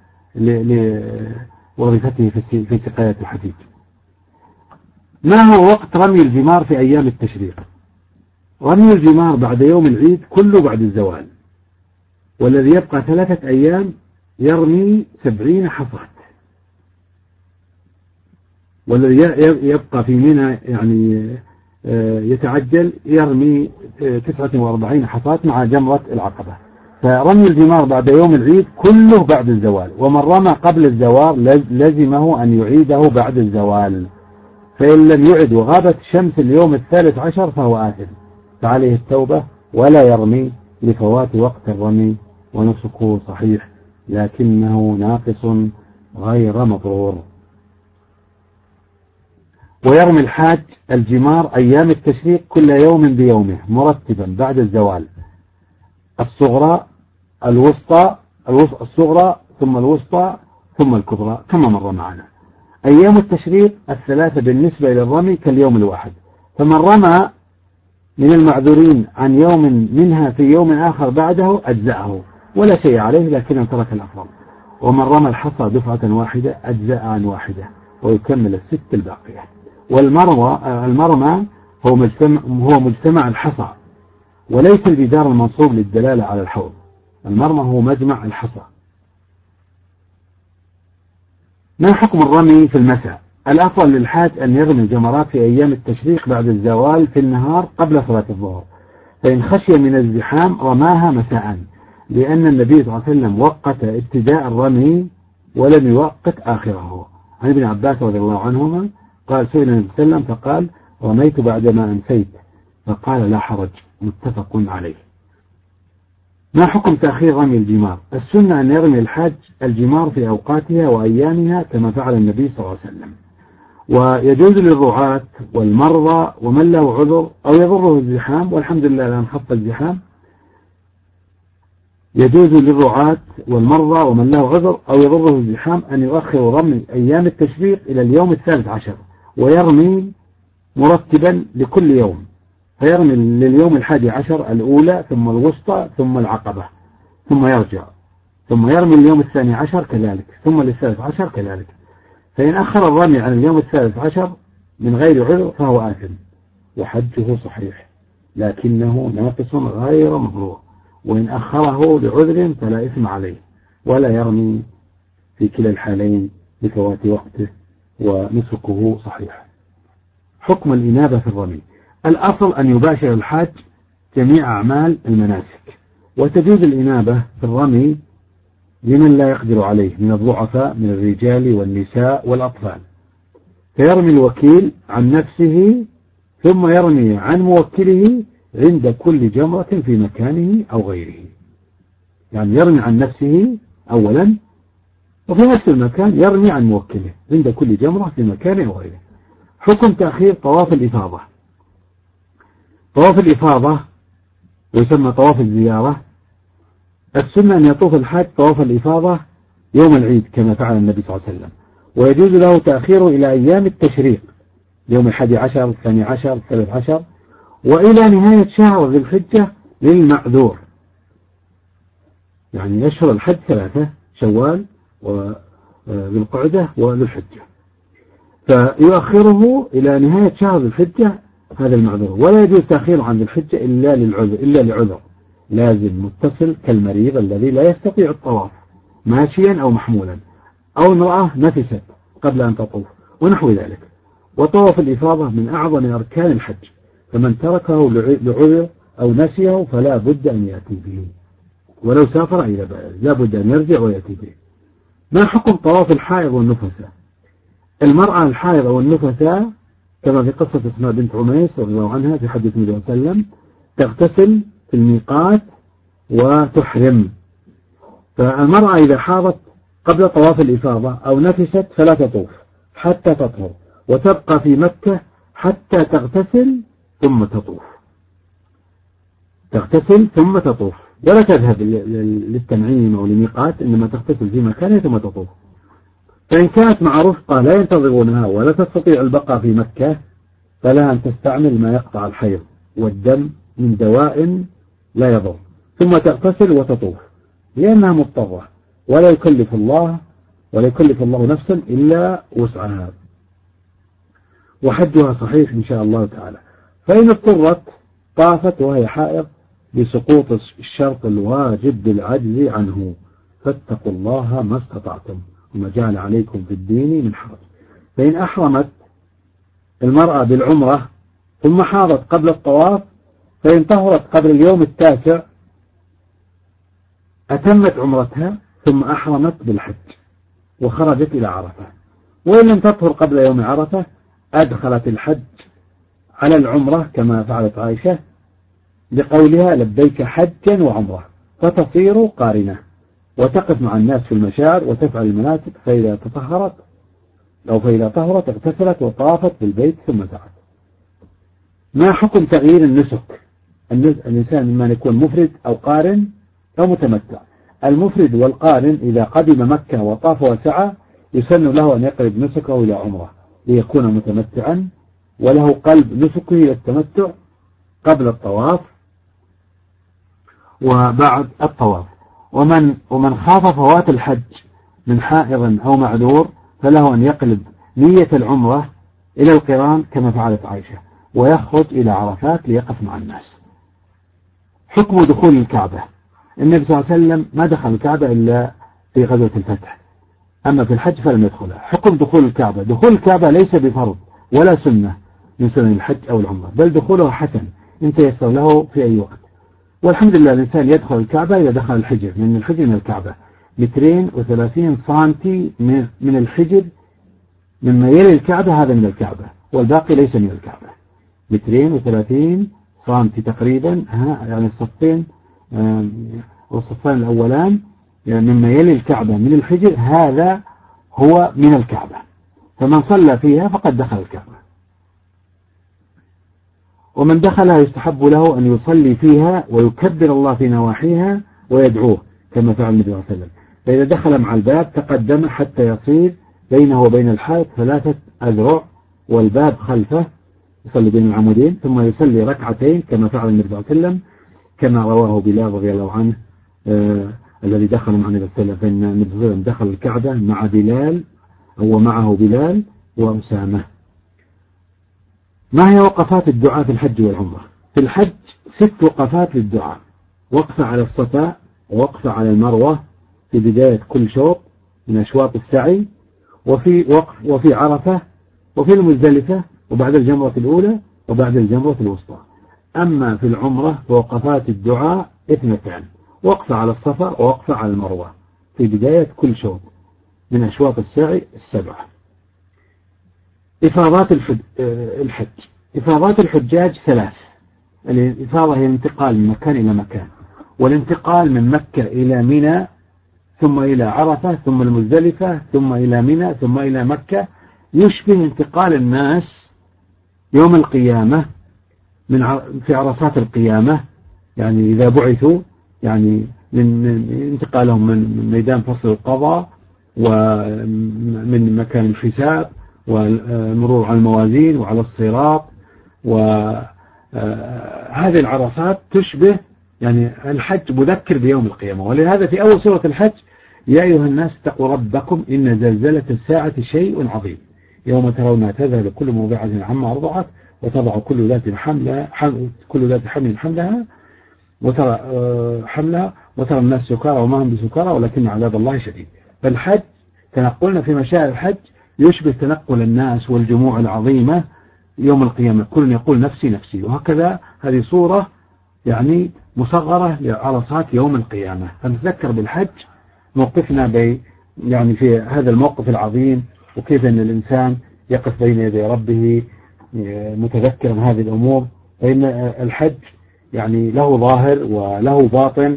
لوظيفته في سقاية الحديد. ما هو وقت رمي الجمار في أيام التشريق؟ رمي الجمار بعد يوم العيد كله بعد الزوال، والذي يبقى ثلاثة أيام يرمي سبعين حصاة، والذي يبقى في منى يعني يتعجل يرمي تسعة وأربعين حصاة مع جمرة العقبة. فرمي الجمار بعد يوم العيد كله بعد الزوال، ومن رمى قبل الزوال لزمه أن يعيده بعد الزوال، فإن لم يعد وغابت الشمس اليوم الثالث عشر فهو آثم، فعليه التوبة ولا يرمي لفوات وقت الرمي، ونسكه صحيح لكنه ناقص غير مضرور. ويرمي الحاج الجمار أيام التشريق كل يوم بيومه مرتبا بعد الزوال، الصغرى الوسطى الصغرى ثم الوسطى ثم الكبرى كما مر معنا. أيام التشريق الثلاثة بالنسبة إلى الرمي كاليوم الواحد، فمن رمى من المعذورين عن يوم منها في يوم آخر بعده أجزأه ولا شيء عليه لكنه ترك الأفضل. ومن رمى الحصى دفعة واحدة أجزاء عن واحدة ويكمل الست الباقية. والمروى المرمى هو مجتمع, هو مجتمع الحصى وليس الجدار المنصوب للدلالة على الحوض. المرمى هو مجمع الحصى. ما حكم الرمي في المساء؟ الأفضل للحاج أن يرمي الجمرات في أيام التشريق بعد الزوال في النهار قبل صلاة الظهر، فإن خشي من الزحام رماها مساء، لأن النبي صلى الله عليه وسلم وقت ابتداء الرمي ولم يوقت آخره. عن ابن عباس رضي الله عنهما قال: سئل النبي صلى الله عليه وسلم فقال: رميت بعدما أمسيت، فقال: لا حرج. متفق عليه. ما حكم تأخير رمي الجمار؟ السنة أن يرمي الحاج الجمار في أوقاتها وأيامها كما فعل النبي صلى الله عليه وسلم. ويجوز للرعاة والمرضى ومن له عذر أو يضره الزحام، والحمد لله الآن خف الزحام، يجوز للرعاة والمرضى ومن له عذر أو يضره الزحام أن يؤخر رمي أيام التشريق إلى اليوم الثالث عشر ويرمي مرتبا لكل يوم، فيرمي لليوم الحادي عشر الأولى ثم الوسطى ثم العقبة ثم يرجع، ثم يرمي اليوم الثاني عشر كذلك، ثم للثالث عشر كذلك. فإن أخر الرمي عن اليوم الثالث عشر من غير عذر فهو آثم وحجه صحيح، لكنه ناقص غير مبرور. وإن أخره لعذر فلا إثم عليه، ولا يرمي في كلا الحالين لفوات وقته، ونسكه صحيح. حكم الإنابة في الرمي: الأصل أن يباشر الحاج جميع أعمال المناسك، وتجوز الإنابة في الرمي لمن لا يقدر عليه من الضعفاء من الرجال والنساء والأطفال. فيرمي الوكيل عن نفسه ثم يرمي عن موكله عند كل جمرة في مكانه أو غيره. يعني يرمي عن نفسه أولا، وفي نفس المكان يرمي عن موكله عند كل جمرة في مكانه أو غيره. حكم تأخير طواف الإفاضة: طواف الإفاضة ويسمى طواف الزيارة، السنة أن يطوف الحاج طواف الإفاضة يوم العيد كما فعل النبي صلى الله عليه وسلم، ويجوز له تأخيره إلى أيام التشريق، يوم الحادي عشر، الثاني عشر، الثالث عشر، وإلى نهاية شهر ذي الحجة للمعذور. يعني يشهر الحج ثلاثة: شوال وذي القعدة وذي الحجة، فيؤخره إلى نهاية شهر ذي الحجة هذا المعذور. ولا يجوز تأخيره عن ذي الحجة إلا للعذر إلا لعذر لازم متصل كالمريض الذي لا يستطيع الطواف ماشيا أو محمولا، أو امرأة نفست قبل أن تطوف ونحو ذلك. وطواف الإفاضة من أعظم أركان الحج، فمن تركه لعذر أو نسيه فلا بد أن يأتي به، ولو سافر إلى بلد لا بد أن يرجع ويأتي به. ما حكم طواف الحائض والنفساء؟ المرأة الحائض والنفساء كما في قصة اسماء بنت عميس رضي الله عنها في حديث النبي صلى الله عليه وسلم تغتسل في الميقات وتحرم. فالمرأة إذا حاضت قبل طواف الإفاضة أو نفست فلا تطوف حتى تطهر، وتبقى في مكة حتى تغتسل ثم تطوف، تغتسل ثم تطوف، ولا تذهب للتنعيم أو لميقات، إنما تغتسل في مكانها ثم تطوف. فإن كانت مع رفقة لا ينتظرونها ولا تستطيع البقاء في مكة فلها أن تستعمل ما يقطع الحيض والدم من دواء لا يضر، ثم تغتسل وتطوف، لأنها مضطرة، ولا يكلف الله ولا يكلف الله نفسا إلا وسعها، وحجها صحيح إن شاء الله تعالى. فإن اضطرت طافت وهي حائض بسقوط الشرط الواجب بالعجز عنه، فاتقوا الله ما استطعتم وما جعل عليكم في الدين من حرج. فإن أحرمت المرأة بالعمرة ثم حاضت قبل الطواف، فإن طهرت قبل اليوم التاسع أتمت عمرتها ثم أحرمت بالحج وخرجت إلى عرفة. وإن لم تطهر قبل يوم عرفة أدخلت الحج على العمرة كما فعلت عائشة بقولها لبيك حجا وعمرة، فتصير قارنة وتقف مع الناس في المشاعر وتفعل المناسك. فإذا تطهرت أو فإذا طهرت اغتسلت وطافت بالبيت ثم سعت. ما حكم تغيير النسك؟ الإنسان إما أن يكون مفرد أو قارن أو متمتع. المفرد والقارن إذا قدم مكة وطاف وسعى يسن له أن يقلب نسكه إلى عمره ليكون متمتعا، وله قلب نسكه إلى التمتع قبل الطواف وبعد الطواف. ومن ومن خاف فوات الحج من حائض أو معذور فله أن يقلب نية العمرة إلى القران كما فعلت عائشة، ويخرج إلى عرفات ليقف مع الناس. حكم دخول الكعبة: النبي صلى الله عليه وسلم ما دخل الكعبة إلا في غزوة الفتح، أما في الحج فلم يدخلها. حكم دخول الكعبة: دخول الكعبة ليس بفرض ولا سنة من سنن الحج أو العمرة، بل دخوله حسن إن تيسر له في أي وقت. والحمد لله الإنسان يدخل الكعبة إذا دخل الحجر، من الحجر من الكعبة مترين وثلاثين سنتي من الحجر مما يلي الكعبة، هذا من الكعبة، والباقي ليس من الكعبة. مترين وثلاثين سنتي تقريبا، ها يعني الصفين والصفين الأولان يعني مما يلي الكعبة من الحجر، هذا هو من الكعبة، فمن صلى فيها فقد دخل الكعبة. ومن دخلها يستحب له أن يصلي فيها ويكبر الله في نواحيها ويدعوه كما فعل النبي صلى الله عليه وسلم. فإذا دخل مع الباب تقدم حتى يصير بينه وبين الحائط ثلاثة أذرع والباب خلفه، يصلي بين العمودين، ثم يصلي ركعتين كما فعل النبي صلى الله عليه وسلم كما رواه بلال رضي الله عنه الذي دخل مع النبي صلى الله عليه وسلم، فإن النبي صلى الله عليه وسلم دخل الكعبة مع بلال، هو معه بلال وأسامة. ما هي وقفات الدعاء في الحج والعمرة؟ في الحج ست وقفات للدعاء: وقفة على الصفا، ووقفة على المروة في بداية كل شوط من أشواط السعي، وفي وقف وفي عرفة، وفي المزدلفة، وبعد الجمرة الأولى، وبعد الجمرة الوسطى. أما في العمرة فوقفات الدعاء اثنتان: وقفة على الصفا، ووقفة على المروة في بداية كل شوط من أشواط السعي السبعة. إفاضات الحج: إفاضات الحجاج ثلاث: الإفاضة هي الانتقال من مكان إلى مكان، والانتقال من مكة إلى منى، ثم إلى عرفة، ثم المزدلفة، ثم إلى منى، ثم إلى مكة، يشبه انتقال الناس يوم القيامة من في عرصات القيامة، يعني إذا بعثوا، يعني من انتقالهم من ميدان فصل القضاء ومن مكان الحساب والمرور على الموازين وعلى الصراط، وهذه العرصات تشبه يعني الحج، مذكر بيوم القيامة. ولهذا في أول سورة الحج: يا أيها الناس اتقوا ربكم إن زلزلة الساعة شيء عظيم يوم ترونها تذهل كل مرضعة عما أرضعت وتضع كل ذات حمل كل ذات حمل حملها وترى حملها وترى الناس سكارى وما هم بسكارى ولكن عذاب الله شديد. فالحج تنقلنا في مشاعر الحج يشبه تنقل الناس والجموع العظيمة يوم القيامة، كل يقول نفسي نفسي. وهكذا هذه صورة يعني مصغرة لعرصات يوم القيامة. فنتذكر بالحج موقفنا بي يعني في هذا الموقف العظيم، وكيف أن الإنسان يقف بين يدي ربه متذكرا هذه الأمور. فإن الحج يعني له ظاهر وله باطن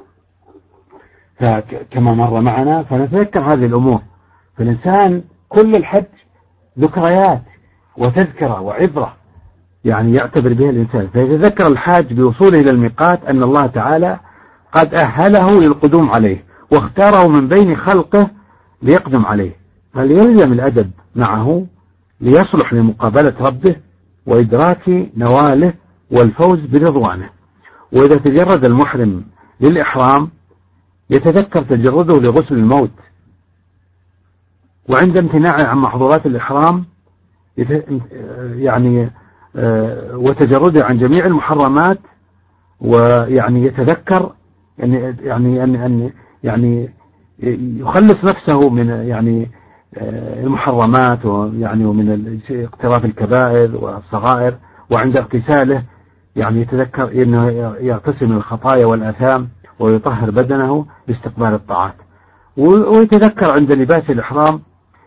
كما مر معنا، فنتذكر هذه الأمور. فالإنسان كل الحج ذكريات وتذكرة وعبرة يعني يعتبر بها الإنسان، فيتذكر الحاج بوصوله إلى الميقات أن الله تعالى قد أهله للقدوم عليه واختاره من بين خلقه ليقدم عليه، فليلزم الأدب معه ليصلح لمقابلة ربه وإدراك نواله والفوز برضوانه. وإذا تجرد المحرم للإحرام يتذكر تجرده لغسل الموت، وعند امتناعه عن محظورات الإحرام يعني وتجرده عن جميع المحرمات، ويعني يتذكر يعني يعني أن يعني يخلص نفسه من يعني المحرمات ويعني ومن اقتراف الكبائر والصغائر. وعند اغتساله يعني يتذكر أنه يغتسل من الخطايا والآثام ويطهر بدنه لاستقبال الطاعات. ويتذكر عند لباس الإحرام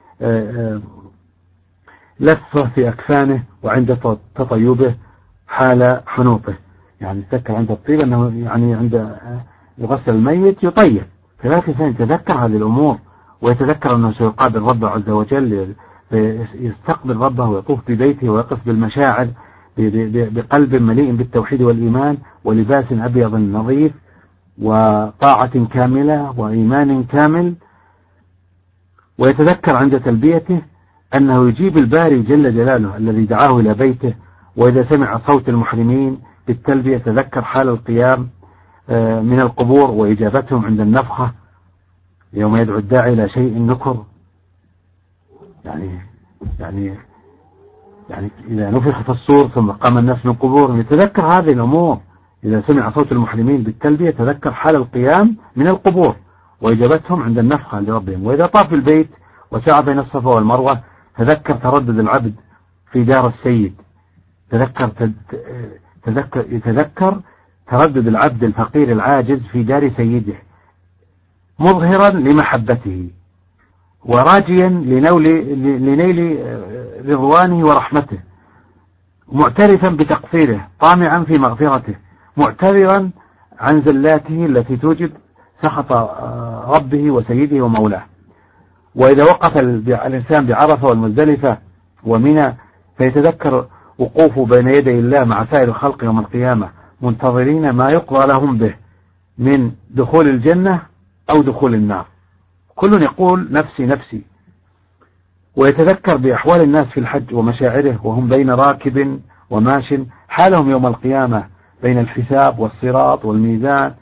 لفه في أكفانه، وعند تطيبه حال حنوطه، يعني يتذكر عند الطيب أنه يعني عند يغسل الميت يطيب. فلا الإنسان يتذكر هذه الأمور، ويتذكر أنه سيقابل ربه عز وجل، يستقبل ربه ويطوف ببيته ويقف بالمشاعر بقلب مليء بالتوحيد والإيمان ولباس أبيض نظيف وطاعة كاملة وإيمان كامل. ويتذكر عند تلبيته أنه يجيب الباري جل جلاله الذي دعاه إلى بيته. وإذا سمع صوت المحرمين بالتلبية تذكر حال القيام من القبور وإجابتهم عند النفخة يوم يدعو الداعي إلى شيء نكر، يعني يعني يعني إذا نفخ في الصور ثم قام الناس من قبورهم، يتذكر هذه الأمور. إذا سمع صوت المحرمين بالتلبية تذكر حال القيام من القبور وإجابتهم عند النفخة لربهم. وإذا طاف البيت وسعى بين الصفا والمروة تذكر تردد العبد في دار السيد، تذكر تذكر يتذكر تردد العبد الفقير العاجز في دار سيده، مظهرا لمحبته وراجيا لنيل رضوانه ورحمته، معترفا بتقصيره طامعا في مغفرته، معتذرا عن زلاته التي توجب سخط ربه وسيده ومولاه. وإذا وقف الإنسان بعرفة والمزدلفة ومنى فيتذكر وقوفه بين يدي الله مع سائر الخلق يوم القيامة منتظرين ما يقضى لهم به من دخول الجنة أو دخول النار، كل يقول نفسي نفسي. ويتذكر بأحوال الناس في الحج ومشاعره وهم بين راكب وماش، حالهم يوم القيامة بين الحساب والصراط والميزان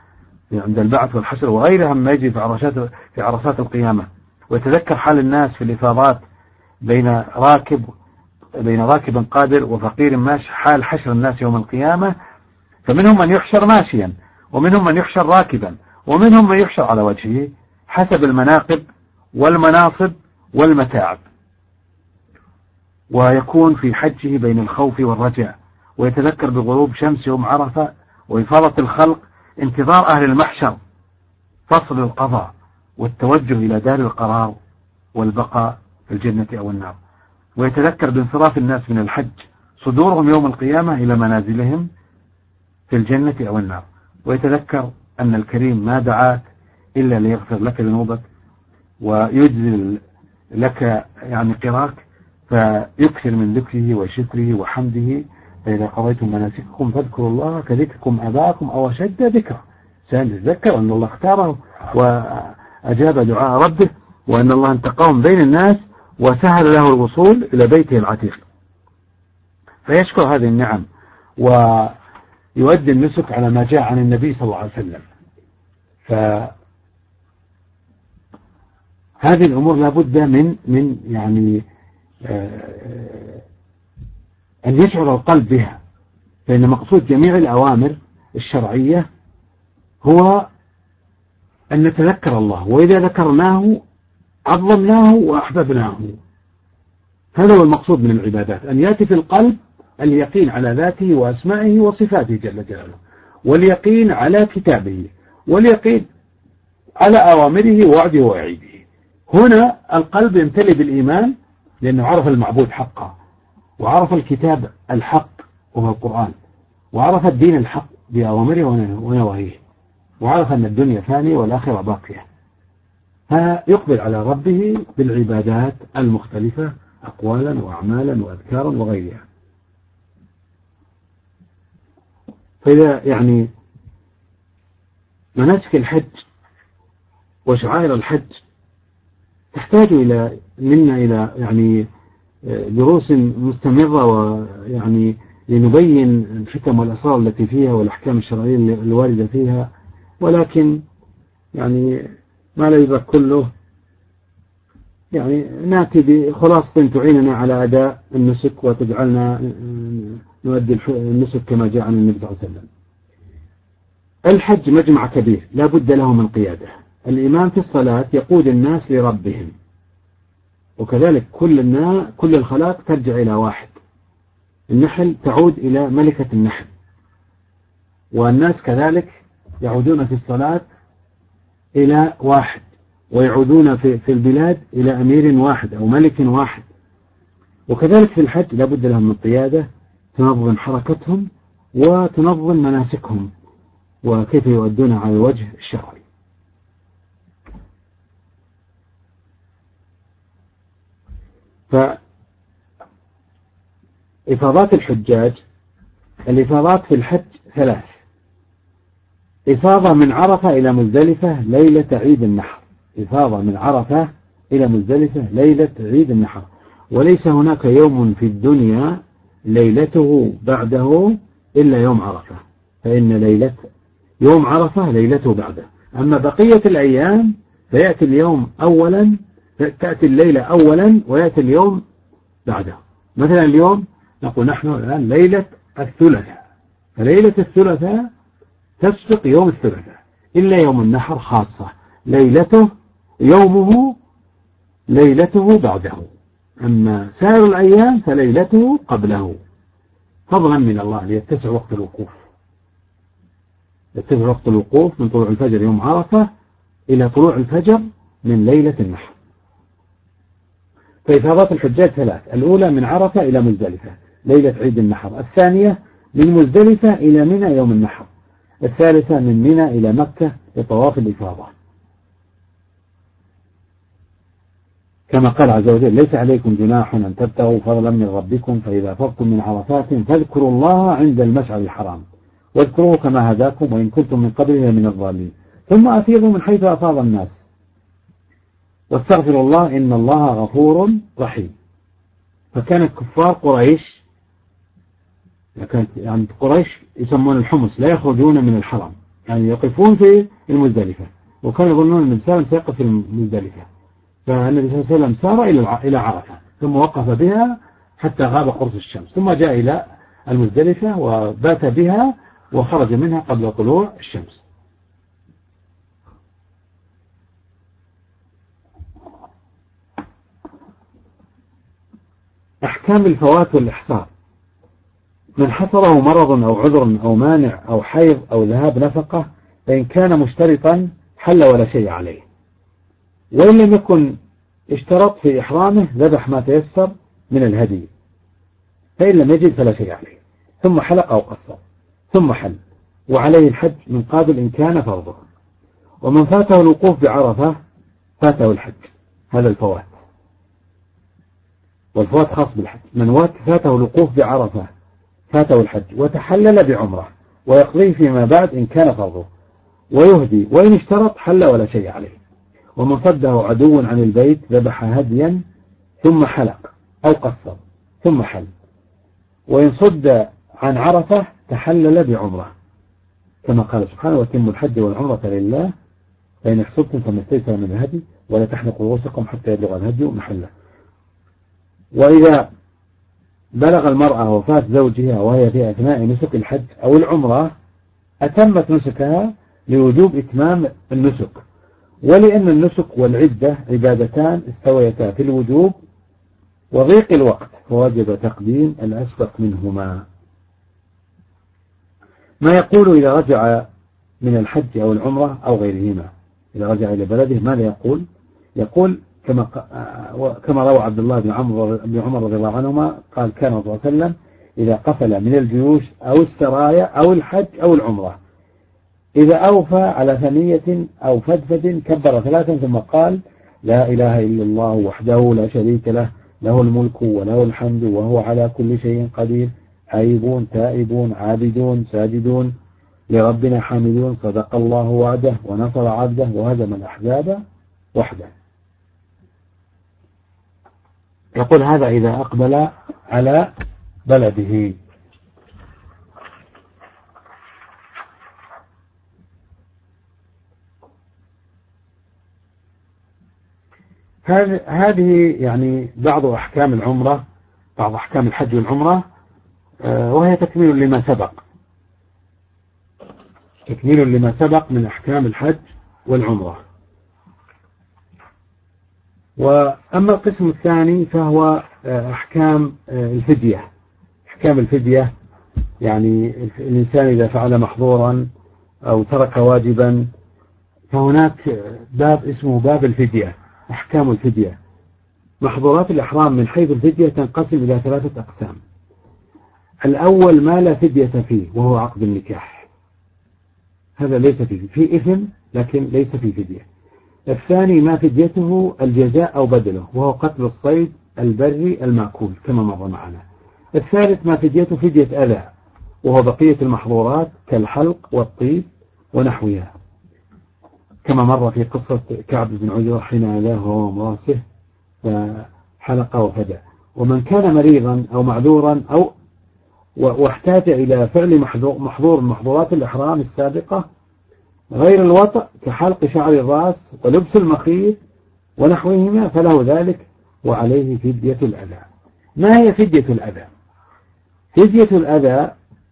عند البعث والحشر وغيرها مما يجري في عرصات في عرصات القيامة، ويتذكر حال الناس في الإفاضات بين راكب بين راكب قادر وفقير ماشي، حال حشر الناس يوم القيامة، فمنهم من يحشر ماشيا، ومنهم من يحشر راكبا، ومنهم من يحشر على وجهه حسب المناقب والمناصب والمتاعب، ويكون في حجه بين الخوف والرجاء، ويتذكر بغروب شمس يوم عرفة وإفاضة الخلق انتظار أهل المحشر فصل القضاء والتوجه إلى دار القرار والبقاء في الجنة أو النار، ويتذكر بانصراف الناس من الحج صدورهم يوم القيامة إلى منازلهم في الجنة أو النار، ويتذكر أن الكريم ما دعاك إلا ليغفر لك ذنوبك ويجزل لك يعني قراك، فيكثر من ذكره وشكره وحمده. فإذا قضيتم مناسككم فاذكروا الله كذكركم أباكم أو أشد ذكرا. سيتذكر أن الله اختاره وأجاب دعاء ربه، وأن الله انتقاهم بين الناس وسهل له الوصول إلى بيته العتيق، فيشكر هذه النعم ويؤدي النسك على ما جاء عن النبي صلى الله عليه وسلم. فهذه الأمور لابد من من يعني أن يشعر القلب بها، فإن مقصود جميع الأوامر الشرعية هو أن نتذكر الله، وإذا ذكرناه عظمناه وأحببناه. هذا هو المقصود من العبادات، أن يأتي في القلب اليقين على ذاته وأسمائه وصفاته جل جلاله، واليقين على كتابه، واليقين على أوامره ووعده ووعيده. هنا القلب يمتلئ بالإيمان لأنه عرف المعبود حقا، وعرف الكتاب الحق وهو القرآن، وعرف الدين الحق بأوامره ونواهيه، وعرف أن الدنيا فانية والآخرة باقية. فيقبل على ربه بالعبادات المختلفة أقوالا وأعمالا وأذكارا وغيرها. فإذا يعني مناسك الحج وشعائر الحج تحتاج إلى منا إلى يعني دروس مستمرة، ويعني لنبين الحكم والأسرار التي فيها والأحكام الشرعية الواردة فيها، ولكن يعني ما لا يدرك كله، يعني نأتي بخلاصة تعيننا على أداء النسك وتجعلنا نؤدي النسك كما جاء عن النبي صلى الله عليه وسلم. الحج مجمع كبير لا بد له من قيادة. الإمام في الصلاة يقود الناس لربهم، وكذلك كل الناس كل الخلائق ترجع إلى واحد. النحل تعود إلى ملكة النحل، والناس كذلك يعودون في الصلاة إلى واحد، ويعودون في في البلاد إلى أمير واحد أو ملك واحد. وكذلك في الحج لا بد لهم من قيادة تنظم حركتهم وتنظم مناسكهم وكيف يؤدون على الوجه الشرعي. فإفاضات الحجاج، الإفاضات في الحج ثلاث: إفاضة من عرفة إلى مزدلفة ليلة عيد النحر، إفاضة من عرفة إلى مزدلفة ليلة عيد النحر، وليس هناك يوم في الدنيا ليلته بعده إلا يوم عرفة، فإن ليلة يوم عرفة ليلته بعده. أما بقية الأيام فيأتي اليوم أولا، تأتي الليلة أولا ويأتي اليوم بعده. مثلا اليوم نقول نحن الآن ليلة الثلاثاء، فليلة الثلاثاء تسبق يوم الثلاثاء، إلا يوم النحر خاصة ليلته يومه ليلته بعده، أما سائر الأيام فليلته قبله، فضلا من الله ليتسع وقت الوقوف، يتسع وقت الوقوف من طلوع الفجر يوم عرفة إلى طلوع الفجر من ليلة النحر. فإفاضات الحجاج ثلاث: الأولى من عرفة إلى مزدلفة ليلة عيد النحر، الثانية من مزدلفة إلى منى يوم النحر، الثالثة من منى إلى مكة لطواف الإفاضة. كما قال عز وجل: ليس عليكم جناح أن تبتغوا فضلا من ربكم فإذا أفضتم من عرفات فاذكروا الله عند المشعر الحرام واذكروه كما هداكم وإن كنتم من قبله من الضالين ثم أفيضوا من حيث أفاض الناس واستغفروا الله إن الله غفور رحيم. فكانت كفار قريش، كانت يعني قريش يسمون الحمص لا يخرجون من الحرم يعني يقفون في المزدلفة، وكانوا يظنون أن النبي صلى الله عليه وسلم سيقف في المزدلفة، فالنبي صلى الله عليه وسلم سار إلى إلى عرفة ثم وقف بها حتى غاب قرص الشمس، ثم جاء إلى المزدلفة وبات بها وخرج منها قبل طلوع الشمس. أحكام الفوات والإحصار. من حصره مرض أو عذر أو مانع أو حيض أو ذهاب نفقة فإن كان مشترطا حل ولا شيء عليه، وإن لم يكن اشترط في إحرامه ذبح ما تيسر من الهدي، فإن لم يجد فلا شيء عليه، ثم حلق أو قصر ثم حل، وعليه الحج من قابل إن كان فرضه. ومن فاته الوقوف بعرفة فاته الحج، هذا الفوات، والفوات خاص بالحج. من فاته الوقوف بعرفة فاته الحج وتحلل بعمره، ويقضيه فيما بعد إن كان فرضه، ويهدي، وإن اشترط حل ولا شيء عليه. ومن صده عدو عن البيت ذبح هديا ثم حلق أو قصر ثم حل، وإن صد عن عرفة تحلل بعمره، كما قال سبحانه وتم الحج والعمرة لله فإن احصرتم فما استيسر من الهدي ولا تحلقوا رؤوسكم حتى يبلغ الهدي محله. وإذا بلغ المرأة وفاة زوجها وهي في أثناء نسك الحج أو العمرة أتمت نسكها لوجوب إتمام النسك، ولأن النسك والعدة عبادتان استويتا في الوجوب وضيق الوقت فوجب تقديم الأسبق منهما. ما يقول إذا رجع من الحج أو العمرة أو غيرهما، إذا رجع إلى بلده ماذا يقول؟ يقول كما كما روى عبد الله بن عمرو بن عمر رضي الله عنهما قال كان صلى الله عليه وسلم إذا قفل من الجيوش أو السرايا أو الحج أو العمرة إذا أوفى على ثنية أو فدفد كبر ثلاثا ثم قال لا إله إلا الله وحده لا شريك له له الملك وله الحمد وهو على كل شيء قدير آيبون تائبون عابدون ساجدون لربنا حامدون صدق الله وعده ونصر عبده وهزم الأحزاب وحده. يقول هذا إذا أقبل على بلده. هذه يعني بعض أحكام العمرة، بعض أحكام الحج والعمرة، وهي تكميل لما سبق، تكميل لما سبق من أحكام الحج والعمرة. وأما القسم الثاني فهو أحكام الفدية. أحكام الفدية يعني الإنسان إذا فعل محظورا أو ترك واجبا فهناك باب اسمه باب الفدية. أحكام الفدية. محظورات الإحرام من حيث الفدية تنقسم إلى ثلاثة أقسام. الأول ما لا فدية فيه وهو عقد النكاح، هذا ليس فيه، فيه إثم لكن ليس فيه فدية. الثاني ما فديته الجزاء أو بدله وهو قتل الصيد البري المأكول كما مر معنا. الثالث ما فديته فدية أذى وهو بقية المحظورات كالحلق والطيب ونحوها كما مر في قصة كعب بن عجرة حين أذاه هو مراسه فحلق وفدى. ومن كان مريضا أو معذورا أو واحتاج إلى فعل محظور من محظورات الإحرام السابقة غير الوطأ كحلق شعر الرأس ولبس المخيط ونحوهما فله ذلك وعليه فدية الأذى. ما هي فدية الأذى؟ فدية الأذى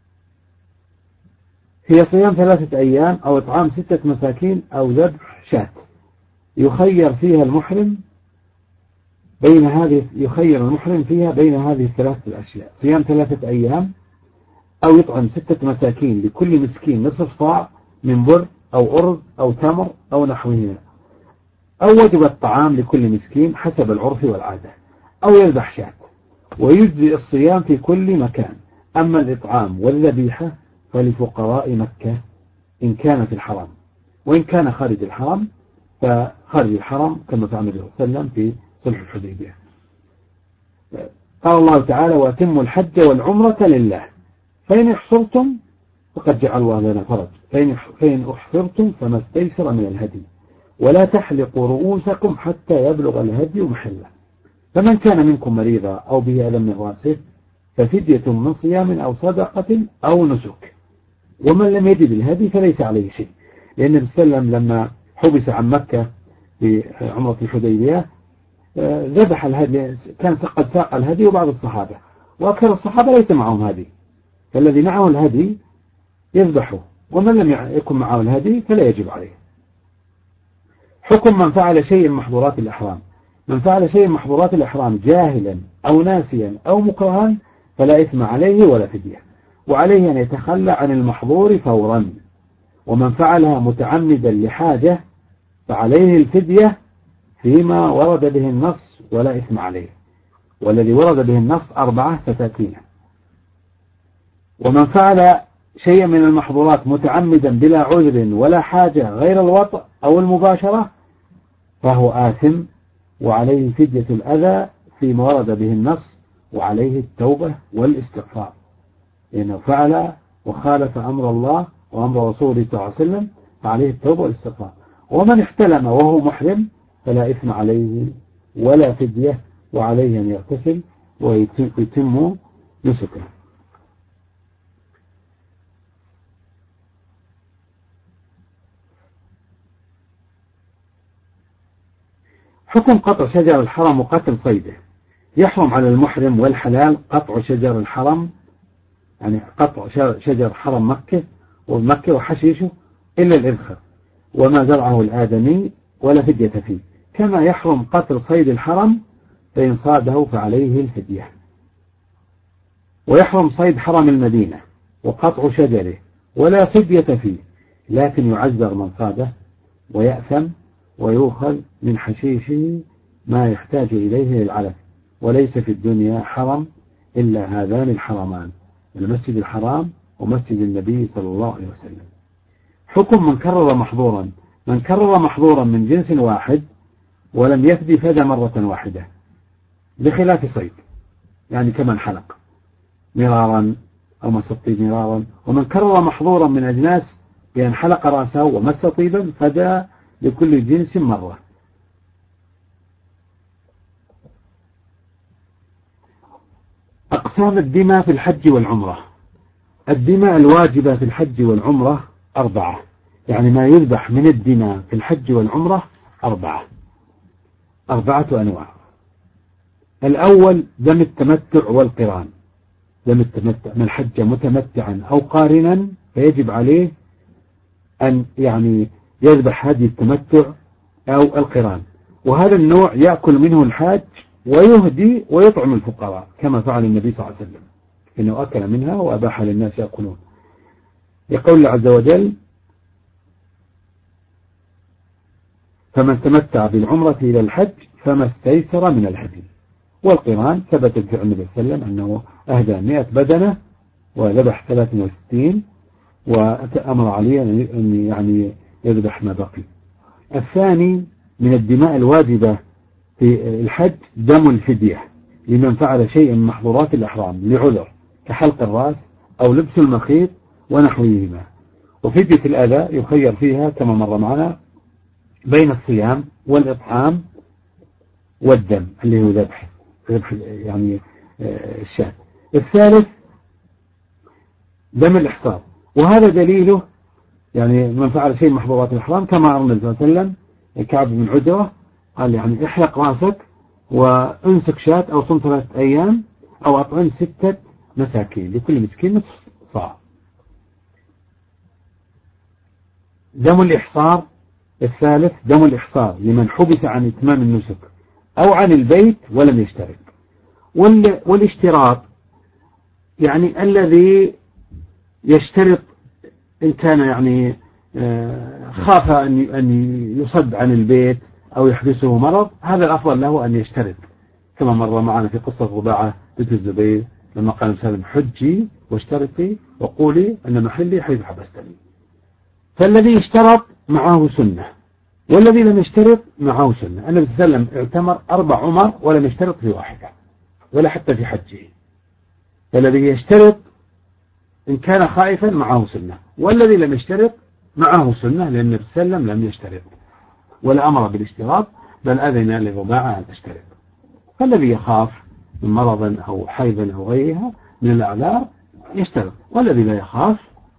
هي صيام ثلاثة أيام أو إطعام ستة مساكين أو ذبح شاة. يخير فيها المحرم بين هذه يخير المحرم فيها بين هذه الثلاثة الأشياء: صيام ثلاثة أيام أو يطعم ستة مساكين لكل مسكين نصف صاع من بر أو أرز أو تمر أو نحوهما، أو وجب الطعام لكل مسكين حسب العرف والعادة، أو يذبح شاة. ويجزي الصيام في كل مكان. أما الإطعام والذبيحة فلفقراء مكة إن كان في الحرم، وإن كان خارج الحرم فخارج الحرم كما فعل النبي صلى الله عليه وسلم في صلح الحديبية. قال الله تعالى: وأتموا الحج والعمرة لله فإن احصرتم فقد جعل الله لنا فرج فإن احصرتم فما استيسر من الهدي ولا تحلقوا رؤوسكم حتى يبلغ الهدي محله. فمن كان منكم مريضا أو به ألم من رأسه ففدية من صيام أو صدقة أو نسك. ومن لم يجد الهدي فليس عليه شيء، لأن النبي صلى الله عليه وسلم لما حبس عن مكة في عمرة الحديبية ذبح الهدي، كان قد ساق الهدي وبعض الصحابة، وأكثر الصحابة ليس معهم هدي، فالذي معه الهدي يذبحه، ومن لم يكن معه الهدي فلا يجب عليه. حكم من فعل شيء من محظورات الإحرام: من فعل شيء من محظورات الإحرام جاهلا أو ناسيا أو مكرها فلا إثم عليه ولا فدية، وعليه أن يتخلى عن المحظور فورا. ومن فعلها متعمدا لحاجة فعليه الفدية فيما ورد به النص ولا إثم عليه، والذي ورد به النص أربعة ستاتينا. ومن فعل شيئا من المحظورات متعمدا بلا عذر ولا حاجة غير الوطء أو المباشرة فهو آثم، وعليه فدية الأذى فيما ورد به النص، وعليه التوبة والاستغفار، لأنه فعل وخالف أمر الله وأمر رسوله صلى الله عليه وسلم، فعليه التوبة والاستغفار. ومن احتلم وهو محرم فلا إثم عليه ولا فدية، وعليه أن يغتسل ويتم نسكه. حكم قطع شجر الحرم وقتل صيده: يحرم على المحرم والحلال قطع شجر الحرم، يعني قطع شجر حرم مكة ومكة وحشيشه إلا الإذخر وما زرعه الآدمي ولا فدية فيه، كما يحرم قتل صيد الحرم فإن صاده فعليه الفدية. ويحرم صيد حرم المدينة وقطع شجره ولا فدية فيه، لكن يعذر من صاده ويأثم ويؤخذ من حشيشه ما يحتاج إليه للعلف. وليس في الدنيا حرم إلا هذان الحرمان، المسجد الحرام ومسجد النبي صلى الله عليه وسلم. حكم من كرر محظورا: من كرر محظورا من جنس واحد ولم يفدي فدى مرة واحدة، بخلاف صيد، يعني كمن حلق مرارا أو مس الطيب مرارا. ومن كرر محظورا من أجناس بأن حلق رأسه ومس طيبا فدى لكل جنس مرة. أقسام الدماء في الحج والعمرة: الدماء الواجبة في الحج والعمرة أربعة، يعني ما يذبح من الدماء في الحج والعمرة أربعة أربعة أنواع. الأول دم التمتع والقران. دم التمتع: من حج متمتعا أو قارنا فيجب عليه أن يعني يذبح هدي التمتع أو القران، وهذا النوع يأكل منه الحاج ويهدي ويطعم الفقراء كما فعل النبي صلى الله عليه وسلم، إنه أكل منها وأباح للناس يأكلون. يقول الله عز وجل: فمن تمتع بالعمرة إلى الحج فما استيسر من الهدي. والقران ثبت في النبي صلى الله عليه وسلم أنه أهدى مئة بدنة وذبح ثلاثة وستين، وأمر عليه أن يعني يذبح ما بقي. الثاني من الدماء الواجبة في الحج دم الفدية لمن فعل شيء من محظورات الإحرام لعذر كحلق الرأس أو لبس المخيط ونحوهما. وفدية الأذى يخير فيها كما مر معنا بين الصيام والإطعام والدم اللي هو ذبح ذبح يعني الشاة. الثالث دم الإحصار، وهذا دليله يعني من فعل شيء من محظورات الإحرام كما أمر النبي صلى الله عليه وسلم كعب بن عجرة قال يعني احلق رأسك وانسك شاة أو صم ثلاثة أيام أو أطعم ستة مساكين لكل مسكين نصف صاع. دم الإحصار الثالث دم الإحصار لمن حبس عن إتمام النسك أو عن البيت ولم يشترك. والاشتراط يعني الذي يشترط إن كان يعني خاف أن يصد عن البيت أو يحبسه مرض، هذا الأفضل له أن يشترط كما مر معنا في قصة رباعة بنت الزبير لما قال مسلم حجي واشترطي وقولي أن محلي حيث حبستني. فالذي اشترط معه سنة، والذي لم يشترط معه سنة. النبي صلى الله عليه وسلم اعتمر أربع عمر ولم يشترط في واحدة ولا حتى في حجه. فالذي يشترط إن كان خائفا معه سنة، والذي لم يشترط معه سنة، لأن النبي صلى الله عليه وسلم لم يشترط ولا أمر بالاشتراط بل أذن لرباعة أن تشترط. فالذي يخاف من مرض أو حيض أو غيرها من الأعذار يشترط، والذي لا يخاف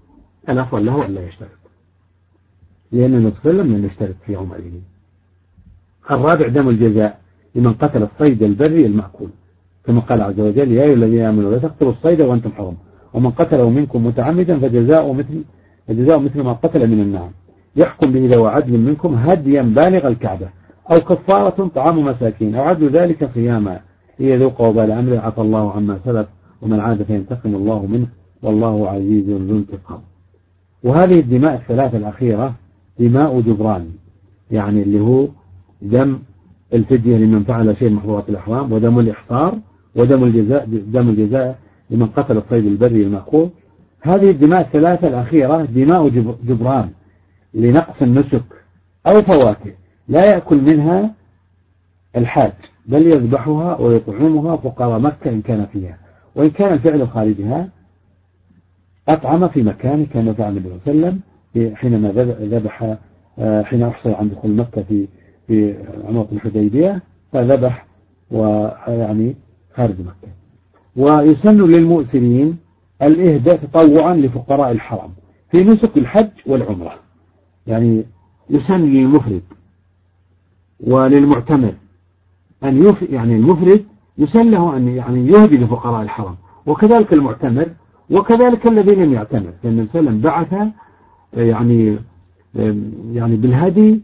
الأفضل له أن لا يشترط، لأن النبي صلى الله عليه وسلم لم يشترط في عمره. الرابع دم الجزاء لمن قتل الصيد البري المأكول، كما قال عز وجل يا أيها الذين آمنوا لا تقتلوا الصيد وأنتم حرم ومن قتله منكم متعمدا فجزاؤه مثل فجزاؤه مثل ما قتل من النعم يحكم به ذو عدل منكم هديا بالغ الكعبة أو كفارة طعام مساكين أو عدل ذلك صياما ليذوق وبال أمره عفى الله عما سلف ومن عاد فينتقم الله منه والله عزيز ذو انتقام. وهذه الدماء الثلاثة الأخيرة دماء جبران، يعني اللي هو دم الفدية لمن فعل شيء محظورات الإحرام، ودم الإحصار، ودم الجزاء دم الجزاء لمن قتل الصيد البري المأكول. هذه الدماء الثلاثة الأخيرة دماء جبران لنقص النسك أو فواته، لا يأكل منها الحاج بل يذبحها ويطعمها فقراء مكة إن كان فيها، وإن كان الفعل خارجها أطعم في مكان كان فعل النبي صلى الله عليه وسلم حينما ذبح حين أحصل عن دخول مكة في في عمرة الحديبية فذبح ويعني خارج مكة. ويسن للمؤسرين الإهداء تطوعا لفقراء الحرم في نسك الحج والعمرة، يعني يسن للمفرد وللمعتمر أن يف يعني المفرد يسن له أن يعني يهدي لفقراء الحرم، وكذلك المعتمر وكذلك الذي لم يعتمر، لأن النبي صلى الله عليه وسلم بعث يعني يعني بالهدي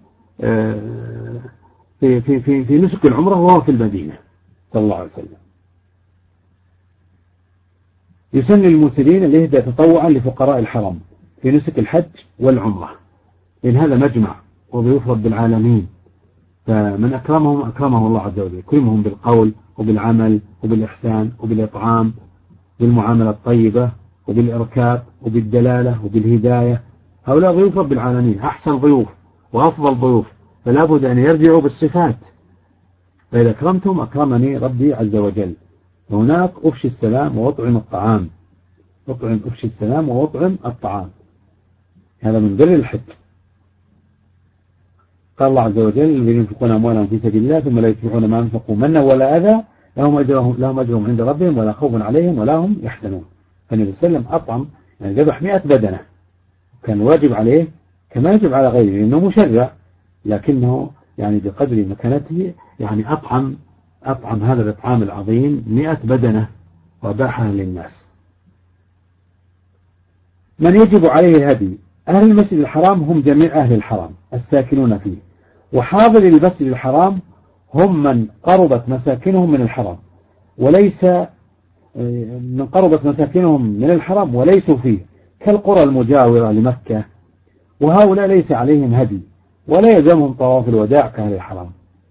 في في في في نسك العمرة وهو في المدينة صلى الله عليه وسلم. يسن للمسلمين الإهداء تطوعا لفقراء الحرم في نسك الحج والعمرة، إن هذا مجمع وضيوف رب العالمين، فمن أكرمهم أكرمه الله عز وجل، يكرمهم بالقول وبالعمل وبالإحسان وبالإطعام بالمعاملة الطيبة وبالإركاب وبالدلالة وبالهداية. هؤلاء ضيوف رب العالمين أحسن ضيوف وأفضل ضيوف، فلا بد أن يرجعوا بالصفات، فإذا أكرمتم أكرمني ربي عز وجل. هناك أفشي السلام وأطعم الطعام، أطعم أفشي السلام وأطعم الطعام، هذا من بر الحج. قال الله عز وجل الذين ينفقون أموالهم في سبيل الله ثم لا يتبعون ما أنفقوا منا ولا أذى لهم أجرهم لهم أجرهم عند ربهم ولا خوف عليهم ولا هم يحزنون. فالنبي صلى الله عليه وسلم أطعم يعني ذبح مئة بدنة، كان واجب عليه كما يجب على غيره لأنه مشرع، لكنه يعني بقدر مكانته يعني أطعم أطعم هذا الإطعام العظيم مئة بدنة وباحها للناس. من يجب عليه الهدي أهل المسجد الحرام هم جميع أهل الحرام الساكنون فيه، وحاضر المسجد الحرام هم من قربت مساكنهم من الحرام وليس من قربت مساكنهم من الحرام وليسوا فيه، كالقرى المجاورة لمكة، وهؤلاء ليس عليهم هدي ولا يلزمهم طواف الوداع كأهل الحرام.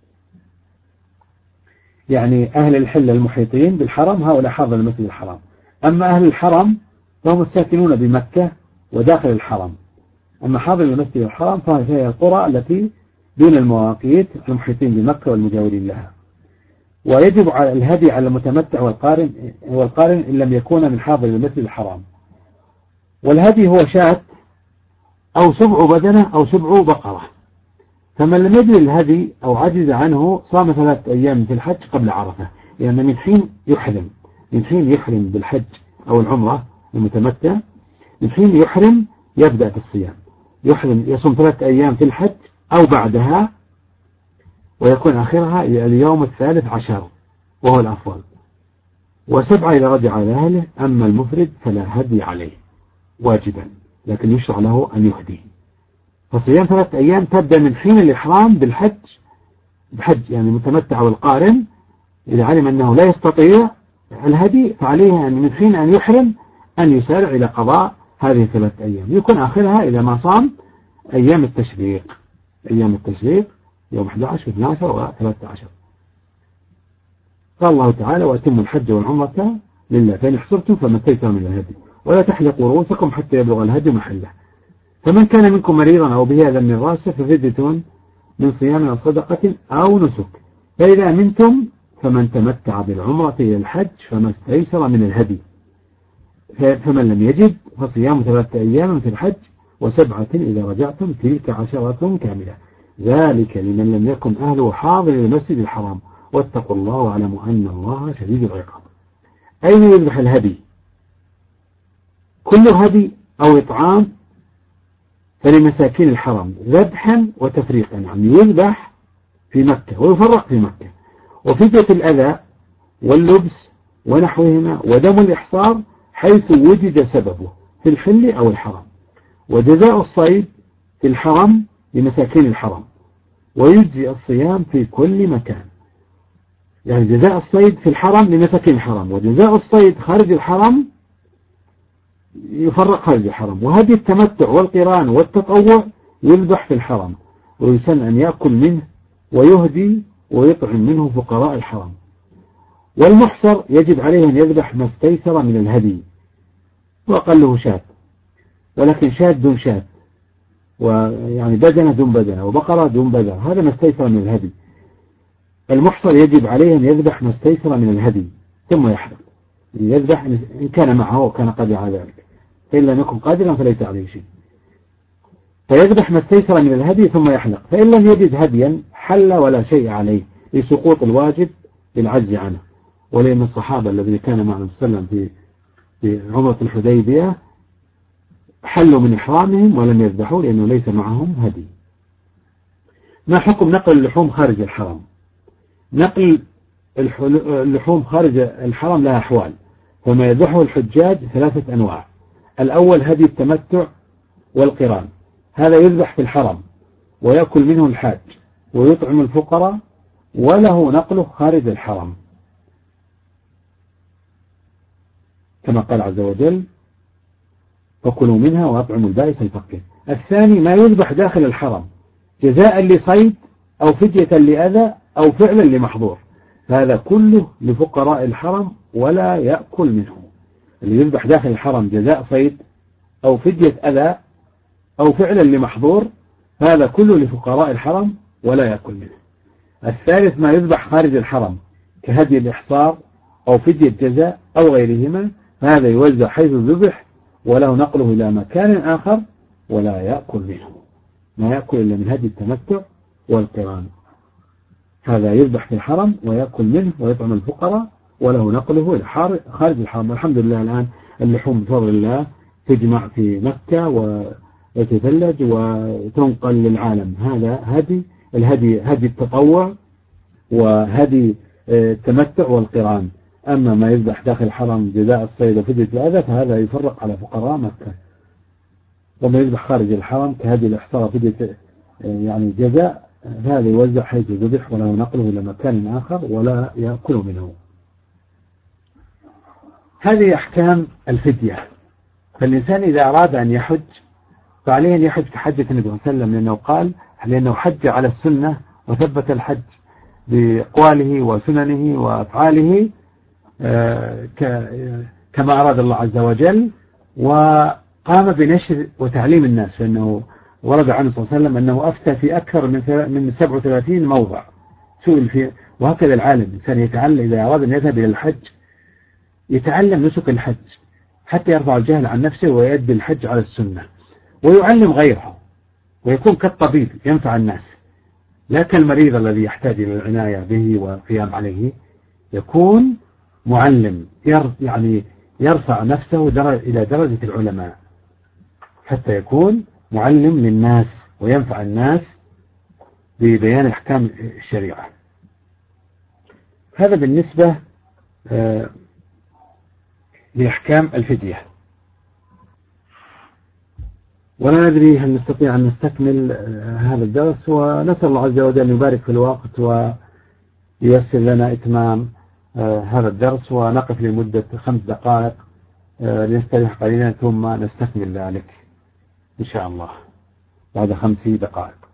يعني أهل الحل المحيطين بالحرم هؤلاء حاضر المسجد الحرام، أما أهل الحرم فهم الساكنون بمكة وداخل الحرم، أما حاضر المسجد الحرام فهي القرى التي دون المواقيت المحيطين بمكة والمجاورين لها. ويجب على الهدي على المتمتع والقارن والقارن إن لم يكون من حاضر المسجد الحرام. والهدي هو شاة أو سبع بدنة أو سبع بقرة، فمن لم يجد الهدي أو عجز عنه صام ثلاثة أيام في الحج قبل عرفة، لأن يعني من حين يحرم من حين يحرم بالحج أو العمرة المتمتع من حين يحرم يبدأ في الصيام، يحرم يصوم ثلاثة أيام في الحج أو بعدها، ويكون آخرها اليوم الثالث عشر وهو الأفضل، وسبعة إذا رجع إلى أهله. أما المفرد فلا هدي عليه واجبا، لكن يشرع له أن يهدي. فصيام ثلاثة أيام تبدأ من حين الإحرام بالحج بحج يعني المتمتع والقارن، إذا علم أنه لا يستطيع الهدي فعليه أن من حين أن يحرم أن يسارع إلى قضاء هذه ثلاثة أيام، يكون آخرها إذا ما صام أيام التشريق أيام التشريق يوم أحد عشر واثني عشر وثلاثة عشر. قال الله تعالى وأتم الحج والعمرة لله فإن احصرتم فما استيسر من الهدي ولا تحلقوا رؤوسكم حتى يبلغ الهدي محله. فمن كان منكم مريضا أو به أذى من رأسه ففدية من صيام أو صدقة أو نسك، فإذا أمنتم فمن تمتع بالعمرة إلى الحج فما استيسر من الهدي، فمن لم يجد فصيام ثلاثة أيام في الحج وسبعة إذا رجعتم تلك عشرة كاملة، ذلك لمن لم يكن أهله حاضر المسجد الحرام واتقوا الله واعلموا أن الله شديد العقاب. أين يذبح الهدي؟ كل هدي أو إطعام فلمساكين الحرم ذبحا وتفريقا، يعني يذبح في مكة ويفرق في مكة. وفدية الأذى واللبس ونحوهما ودم الإحصار حيث وجد سببه في الحل أو الحرم. وجزاء الصيد في الحرم لمساكين الحرم، ويجزي الصيام في كل مكان. يعني جزاء الصيد في الحرم لمساكين الحرم، وجزاء الصيد خارج الحرم يفرق خارج الحرم. وهذه التمتع والقران والتطوع يذبح في الحرم، ويسن أن يأكل منه ويهدي ويطعم منه فقراء الحرم. والمحصر يجب عليه أن يذبح ما استيسر من الهدي، وأقله شاة، ولكن شاة دون شاة، ويعني بدنة دون بدنة، وبقرة دون بقرة، هذا ما استيسر من الهدي. المحصر يجب عليه أن يذبح ما استيسر من الهدي ثم يحرق، يذبح إن كان معه وكان قادر على ذلك، فإن لم يكن قادرا فليس عليه شيء. فيذبح ما استيسر من الهدي ثم يحلق. فإن لم يجد هديا حل ولا شيء عليه لسقوط الواجب بالعجز عنه. ولأن الصحابة الذين كان مع النبي صلى الله عليه وسلم في في عمرة الحديبية حلوا من إحرامهم ولم يذبحوا لأنه ليس معهم هدي. ما حكم نقل اللحوم خارج الحرم؟ نقل اللحوم خارج الحرم لها أحوال، وما يذبحه الحجاج ثلاثة أنواع. الأول هدي التمتع والقران، هذا يذبح في الحرم ويأكل منه الحاج ويطعم الفقراء، وله نقله خارج الحرم كما قال عز وجل: فكلوا منها وأطعموا البائس الفقير. الثاني ما يذبح داخل الحرم جزاء لصيد أو فدية لأذى أو فعلا لمحظور، هذا كله لفقراء الحرم ولا يأكل منه. اللي يذبح داخل الحرم جزاء صيد أو فدية أذى أو فعلا لمحظور، هذا كله لفقراء الحرم ولا يأكل منه. الثالث ما يذبح خارج الحرم كهدي الإحصار أو فدية جزاء أو غيرهما، هذا يوزع حيث الذبح وله نقله إلى مكان آخر ولا يأكل منه. ما يأكل إلا من هدي التمتع والقران، هذا يذبح في الحرم ويأكل منه ويطعم الفقراء وله نقله إلى خارج الحرم. والحمد لله الآن اللحوم بفضل الله تجمع في مكة وتثلج وتنقل للعالم. هذا هدي الهدي هدي التطوع وهدي التمتع والقران. أما ما يذبح داخل الحرم جزاء الصيد وفدية الأذى فهذا يفرق على فقراء مكة. وما يذبح خارج الحرم كهدي الإحصار وفدية يعني جزاء، هذا يوزع حيث ذبح وله نقله إلى مكان آخر ولا يأكل منه. هذه أحكام الفدية. فالإنسان إذا أراد أن يحج فعليه أن يحج كحجة النبي صلى الله عليه وسلم، لأنه قال لأنه حج على السنة وثبت الحج بأقواله وسننه وأفعاله كما أراد الله عز وجل، وقام بنشر وتعليم الناس. فإنه ورد عنه صلى الله عليه وسلم أنه أفتى في أكثر من من سبعة وثلاثين موضع سئل فيه. وهكذا العالم الإنسان يتعلم إذا أراد أن يذهب إلى الحج يتعلم نسك الحج حتى يرفع الجهل عن نفسه ويؤدي الحج على السنة، ويعلم غيره ويكون كالطبيب ينفع الناس، لا كالمريض الذي يحتاج إلى العناية به والقيام عليه. يكون معلم يعني يرفع نفسه إلى درجة العلماء حتى يكون معلم للناس وينفع الناس ببيان أحكام الشريعة. هذا بالنسبة لأحكام الفدية. ولا ندري هل نستطيع أن نستكمل هذا الدرس، ونسأل الله عز وجل أن يبارك في الوقت وييسر لنا إتمام هذا الدرس، ونقف لمدة خمس دقائق لنستريح قليلا ثم نستكمل ذلك إن شاء الله بعد خمس دقائق.